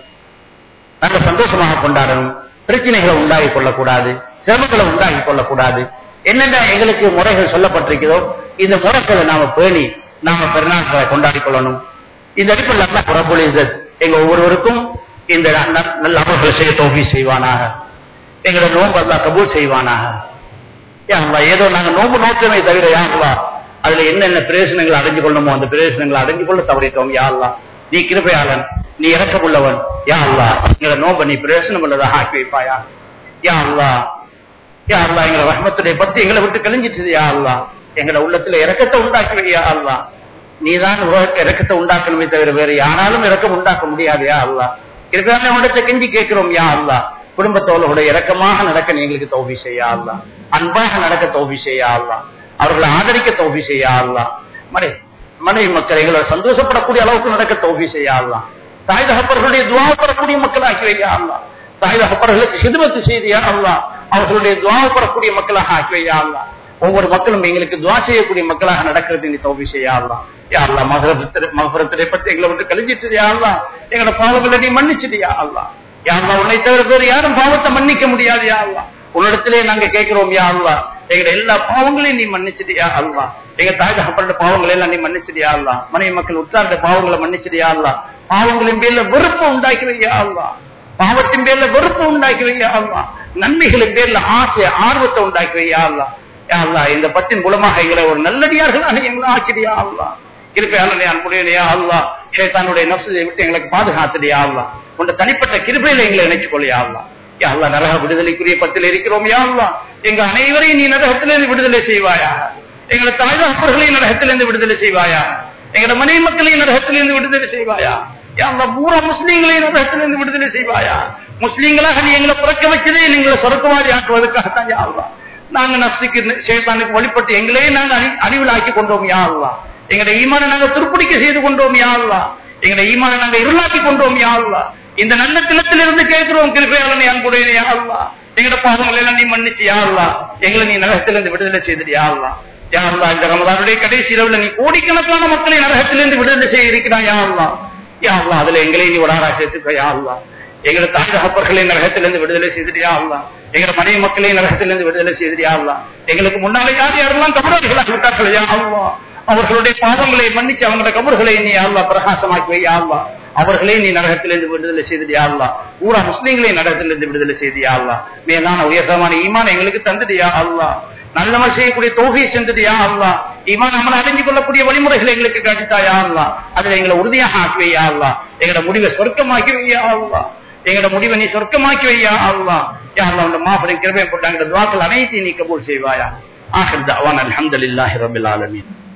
நல்ல சந்தோஷமாக கொண்டாடணும். பிரச்சனைகளை உண்டாகி கொள்ளக்கூடாது, சிரமங்களை உண்டாகி கொள்ளக்கூடாது. என்னென்ன எங்களுக்கு முறைகள் சொல்லப்பட்டிருக்கிறதோ இந்த முறைகளை நாம பேணி நாம பெருநாட்களை கொண்டாடி கொள்ளணும். இந்த அடிப்படையில் அல்லாஹ் ரப்புல் இஸ்ஸத் எங்க ஒவ்வொருவருக்கும் இந்த நல்ல அமல்களை செய்ய தௌஃபீக் செய்வானாக. எங்களோட நோன்பு அல்லாஹ் கபூல் செய்வானாக. யா அல்லாஹ், ஏதோ நாங்க நோன்பு நோக்கமே தவிர யா அல்லாஹ் அதுல என்னென்ன பிரயோசனங்களை அடைஞ்சு கொள்ளணுமோ அந்த பிரயோசனங்களை அடைஞ்சு கொள்ள தவறிட்டோம். யா அல்லாஹ், நீ கிருபையாளன், நீ இறக்கமுள்ளவன். யா அல்லாஹ், எங்களை நோம்ப நீ பிரயோசனம் உள்ளதாக ஆக்கி வைப்பாயா. யா அல்லாஹ், யா அல்லாஹ், எங்களை ரஹ்மத்துடைய பத்தி எங்களை விட்டு கழிஞ்சிட்டு. யா அல்லாஹ், எங்களை உள்ளத்துல இறக்கத்தை உண்டாக்குவே. யா அல்லாஹ், நீதான் உலகத்தை இறக்கத்தை உண்டாக்கணுமே தவிர வேறு யாராலும் இறக்கம் உண்டாக்க முடியாது. யா அல்லாஹ், கிருபையான உடத்தை கெஞ்சி கேட்கிறோம். யா அல்லாஹ், குடும்பத்தோட இறக்கமாக நடக்க நீ எங்களுக்கு தௌஃபீக் செய்ய அல்லாஹ், அன்பாக நடக்க தௌஃபீக் செய்ய அல்லாஹ், அவர்களை ஆதரிக்க தௌஃபீக் செய்ய அல்லாஹ், மனை மனைவி மக்கள் எங்களை சந்தோஷப்படக்கூடிய அளவுக்கு நடக்க தௌஃபீக் செய்ய அல்லாஹ், தாய் தகப்பர்களுடைய துஆ பெறக்கூடிய மக்களாக்கி வையா அல்லாஹ், தாய் தகப்பர்களுக்கு ஹிதமத் செய்தியா அல்லாஹ், அவர்களுடைய துஆ பெறக்கூடிய மக்களாக ஆக்கி வையா அல்லாஹ், ஒவ்வொரு மக்களும் எங்களுக்கு துஆ செய்யக்கூடிய மக்களாக நடக்கிறது நீ தௌஃபீக் செய்ய அல்லாஹ். யா அல்லாஹ், மக்ஃபிரத்தை பத்தி எங்களை விட்டு கழிஞ்சிட்டு யா அல்லாஹ், எங்களோட பாவங்களை நீ மன்னிச்சிட்டியா அல்லாஹ். யா அல்லாஹ், உன்னை தவிர வேறு யாரும் பாவத்தை மன்னிக்க முடியாது. யா அல்லாஹ், உன்னிடத்திலே நாங்க கேட்கிறோம். யா அல்லாஹ், எங்க எல்லா பாவங்களையும் நீ மன்னிச்சிட்டியா அல்லாஹ், எங்க தாய் தகப்பனுடைய பாவங்களை எல்லாம் நீ மன்னிச்சிட்டியா அல்லாஹ், மனைவி மக்கள் உற்றாருடைய பாவங்களை மன்னிச்சிட்டியா அல்லாஹ், பாவங்களின் பேர்ல வெறுப்பு உண்டாக்கி வையா அல்லாஹ், பாவத்தின் பேர்ல வெறுப்பு உண்டாக்கி வையா அல்லாஹ், நன்மைகளின் பேர்ல ஆசை ஆர்வத்தை உண்டாக்கி வையா அல்லாஹ். யா அல்லாஹ், இந்த பத்தின் மூலமாக எங்களை ஒரு நல்லடியார்களாக எங்களை ஆக்கிறியா அல்லாஹ். கிருபையாளனே, அன்புடையனையா அல்லாஹ், ஷைத்தானுடைய நஃப்ஸை விட்டு எங்களுக்கு பாதுகாத்துடியா அல்லாஹ், உன்னுடைய தனிப்பட்ட கிருபையில எங்களை இணைச்சு கொள்ளியா அல்லாஹ். யா அல்லாஹ், நரக விடுதலைக்குரிய பத்தில் இருக்கிறோம். யா அல்லாஹ், எங்க அனைவரையும் நீ நரகத்திலிருந்து விடுதலை செய்வாயா, எங்களை தாய் தகப்பர்களையும் நரகத்திலிருந்து விடுதலை செய்வாயா, எங்களோட மனைவி மக்களையும் நரகத்திலிருந்து விடுதலை செய்வாயா. யா அல்லாஹ், பூரா முஸ்லீம்களையும் நரகத்திலிருந்து விடுதலை செய்வாயா. முஸ்லீம்களாக நீ எங்களை பிறக்க வச்சதே எங்களை சொர்க்கவாதி ஆக்குவதற்காகத்தான். யா அல்லாஹ், நாங்க நஃப்ஸுக்கு ஷைத்தானுக்கு வழிபட்டு எங்களையே நாங்க அழிவில் ஆக்கி கொண்டோம். யா அல்லாஹ், எங்களுடைய ஈமானை நாங்க துருப்பிடிக்க செய்து கொண்டோம். யா அல்லாஹ், எங்களுடைய ஈமானை நாங்க இருளாக்கி கொண்டோம். யா அல்லாஹ், இந்த நல்ல தினத்திலிருந்து கேட்கிறோம். கிருபையாளனே, அன்புடையனே யா அல்லாஹ், எங்களோட பாவங்களை எல்லாம் நீ மன்னிச்சு யா அல்லாஹ், எங்களை நீ நரகத்திலிருந்து விடுதலை செய்து யா அல்லாஹ். யா அல்லாஹ், இந்த ரமலானுடைய கடைசி இரவுல நீ கோடிக்கணக்கான மக்களை நரகத்திலிருந்து விடுதலை செய்ய இருக்கிறாய். யா அல்லாஹ், யா அல்லாஹ், அதுல எங்களை நீ உடாரா சேர்த்துக்க. யா அல்லாஹ், எங்களை தாய் தகப்பர்களை நரகத்திலிருந்து விடுதலை செய்து யா அல்லாஹ், எங்களை மனைவி மக்களை நரகத்திலிருந்து விடுதலை செய்து யா அல்லாஹ், எங்களுக்கு முன்னாலே யார் யாரெல்லாம் கபராளிகளாக விட்டார்கள் யா அல்லாஹ், அவர்களுடைய பாவங்களை மன்னிச்சு அவங்களுடைய கபர்களை நீ யா அல்லாஹ் பிரகாசமாக்கி வை. யா அல்லாஹ், அவர்களே நீ நரகத்திலிருந்து விடுதலை செய்து யா அல்லாஹ், ஊரா முஸ்லீம்களை நரகத்திலிருந்து விடுதலை செய்து யா அல்லாஹ், மேலான உயர்தமான ஈமான் எங்களுக்கு தந்துடு யா அல்லாஹ், நல்லமல் செய்யக்கூடிய தௌஃபீக் செஞ்சது யா அல்லாஹ், ஈமான் அமல் அடைஞ்சு கொள்ளக்கூடிய வழிமுறைகளை எங்களுக்கு காட்டித்தா யா அல்லாஹ், அதுல எங்களை உறுதியாக ஆக்கி வை யா அல்லாஹ், எங்களோட முடிவை சொர்க்கமாக்கி வை யா அல்லாஹ். எங்களோட முடிவை நீ சொர்க்கமாக்கி வையா அல்லாஹ். யா அல்லாஹ் உன்னுடைய மாபெரும் கிருபையை போட்டு எங்களோட துஆக்கள் அனைத்தையும் நீ கபூல் செய்வாயா. ஆகிர் தஅவானா அல்ஹம்துலில்லாஹி ரப்பில் ஆலமீன்.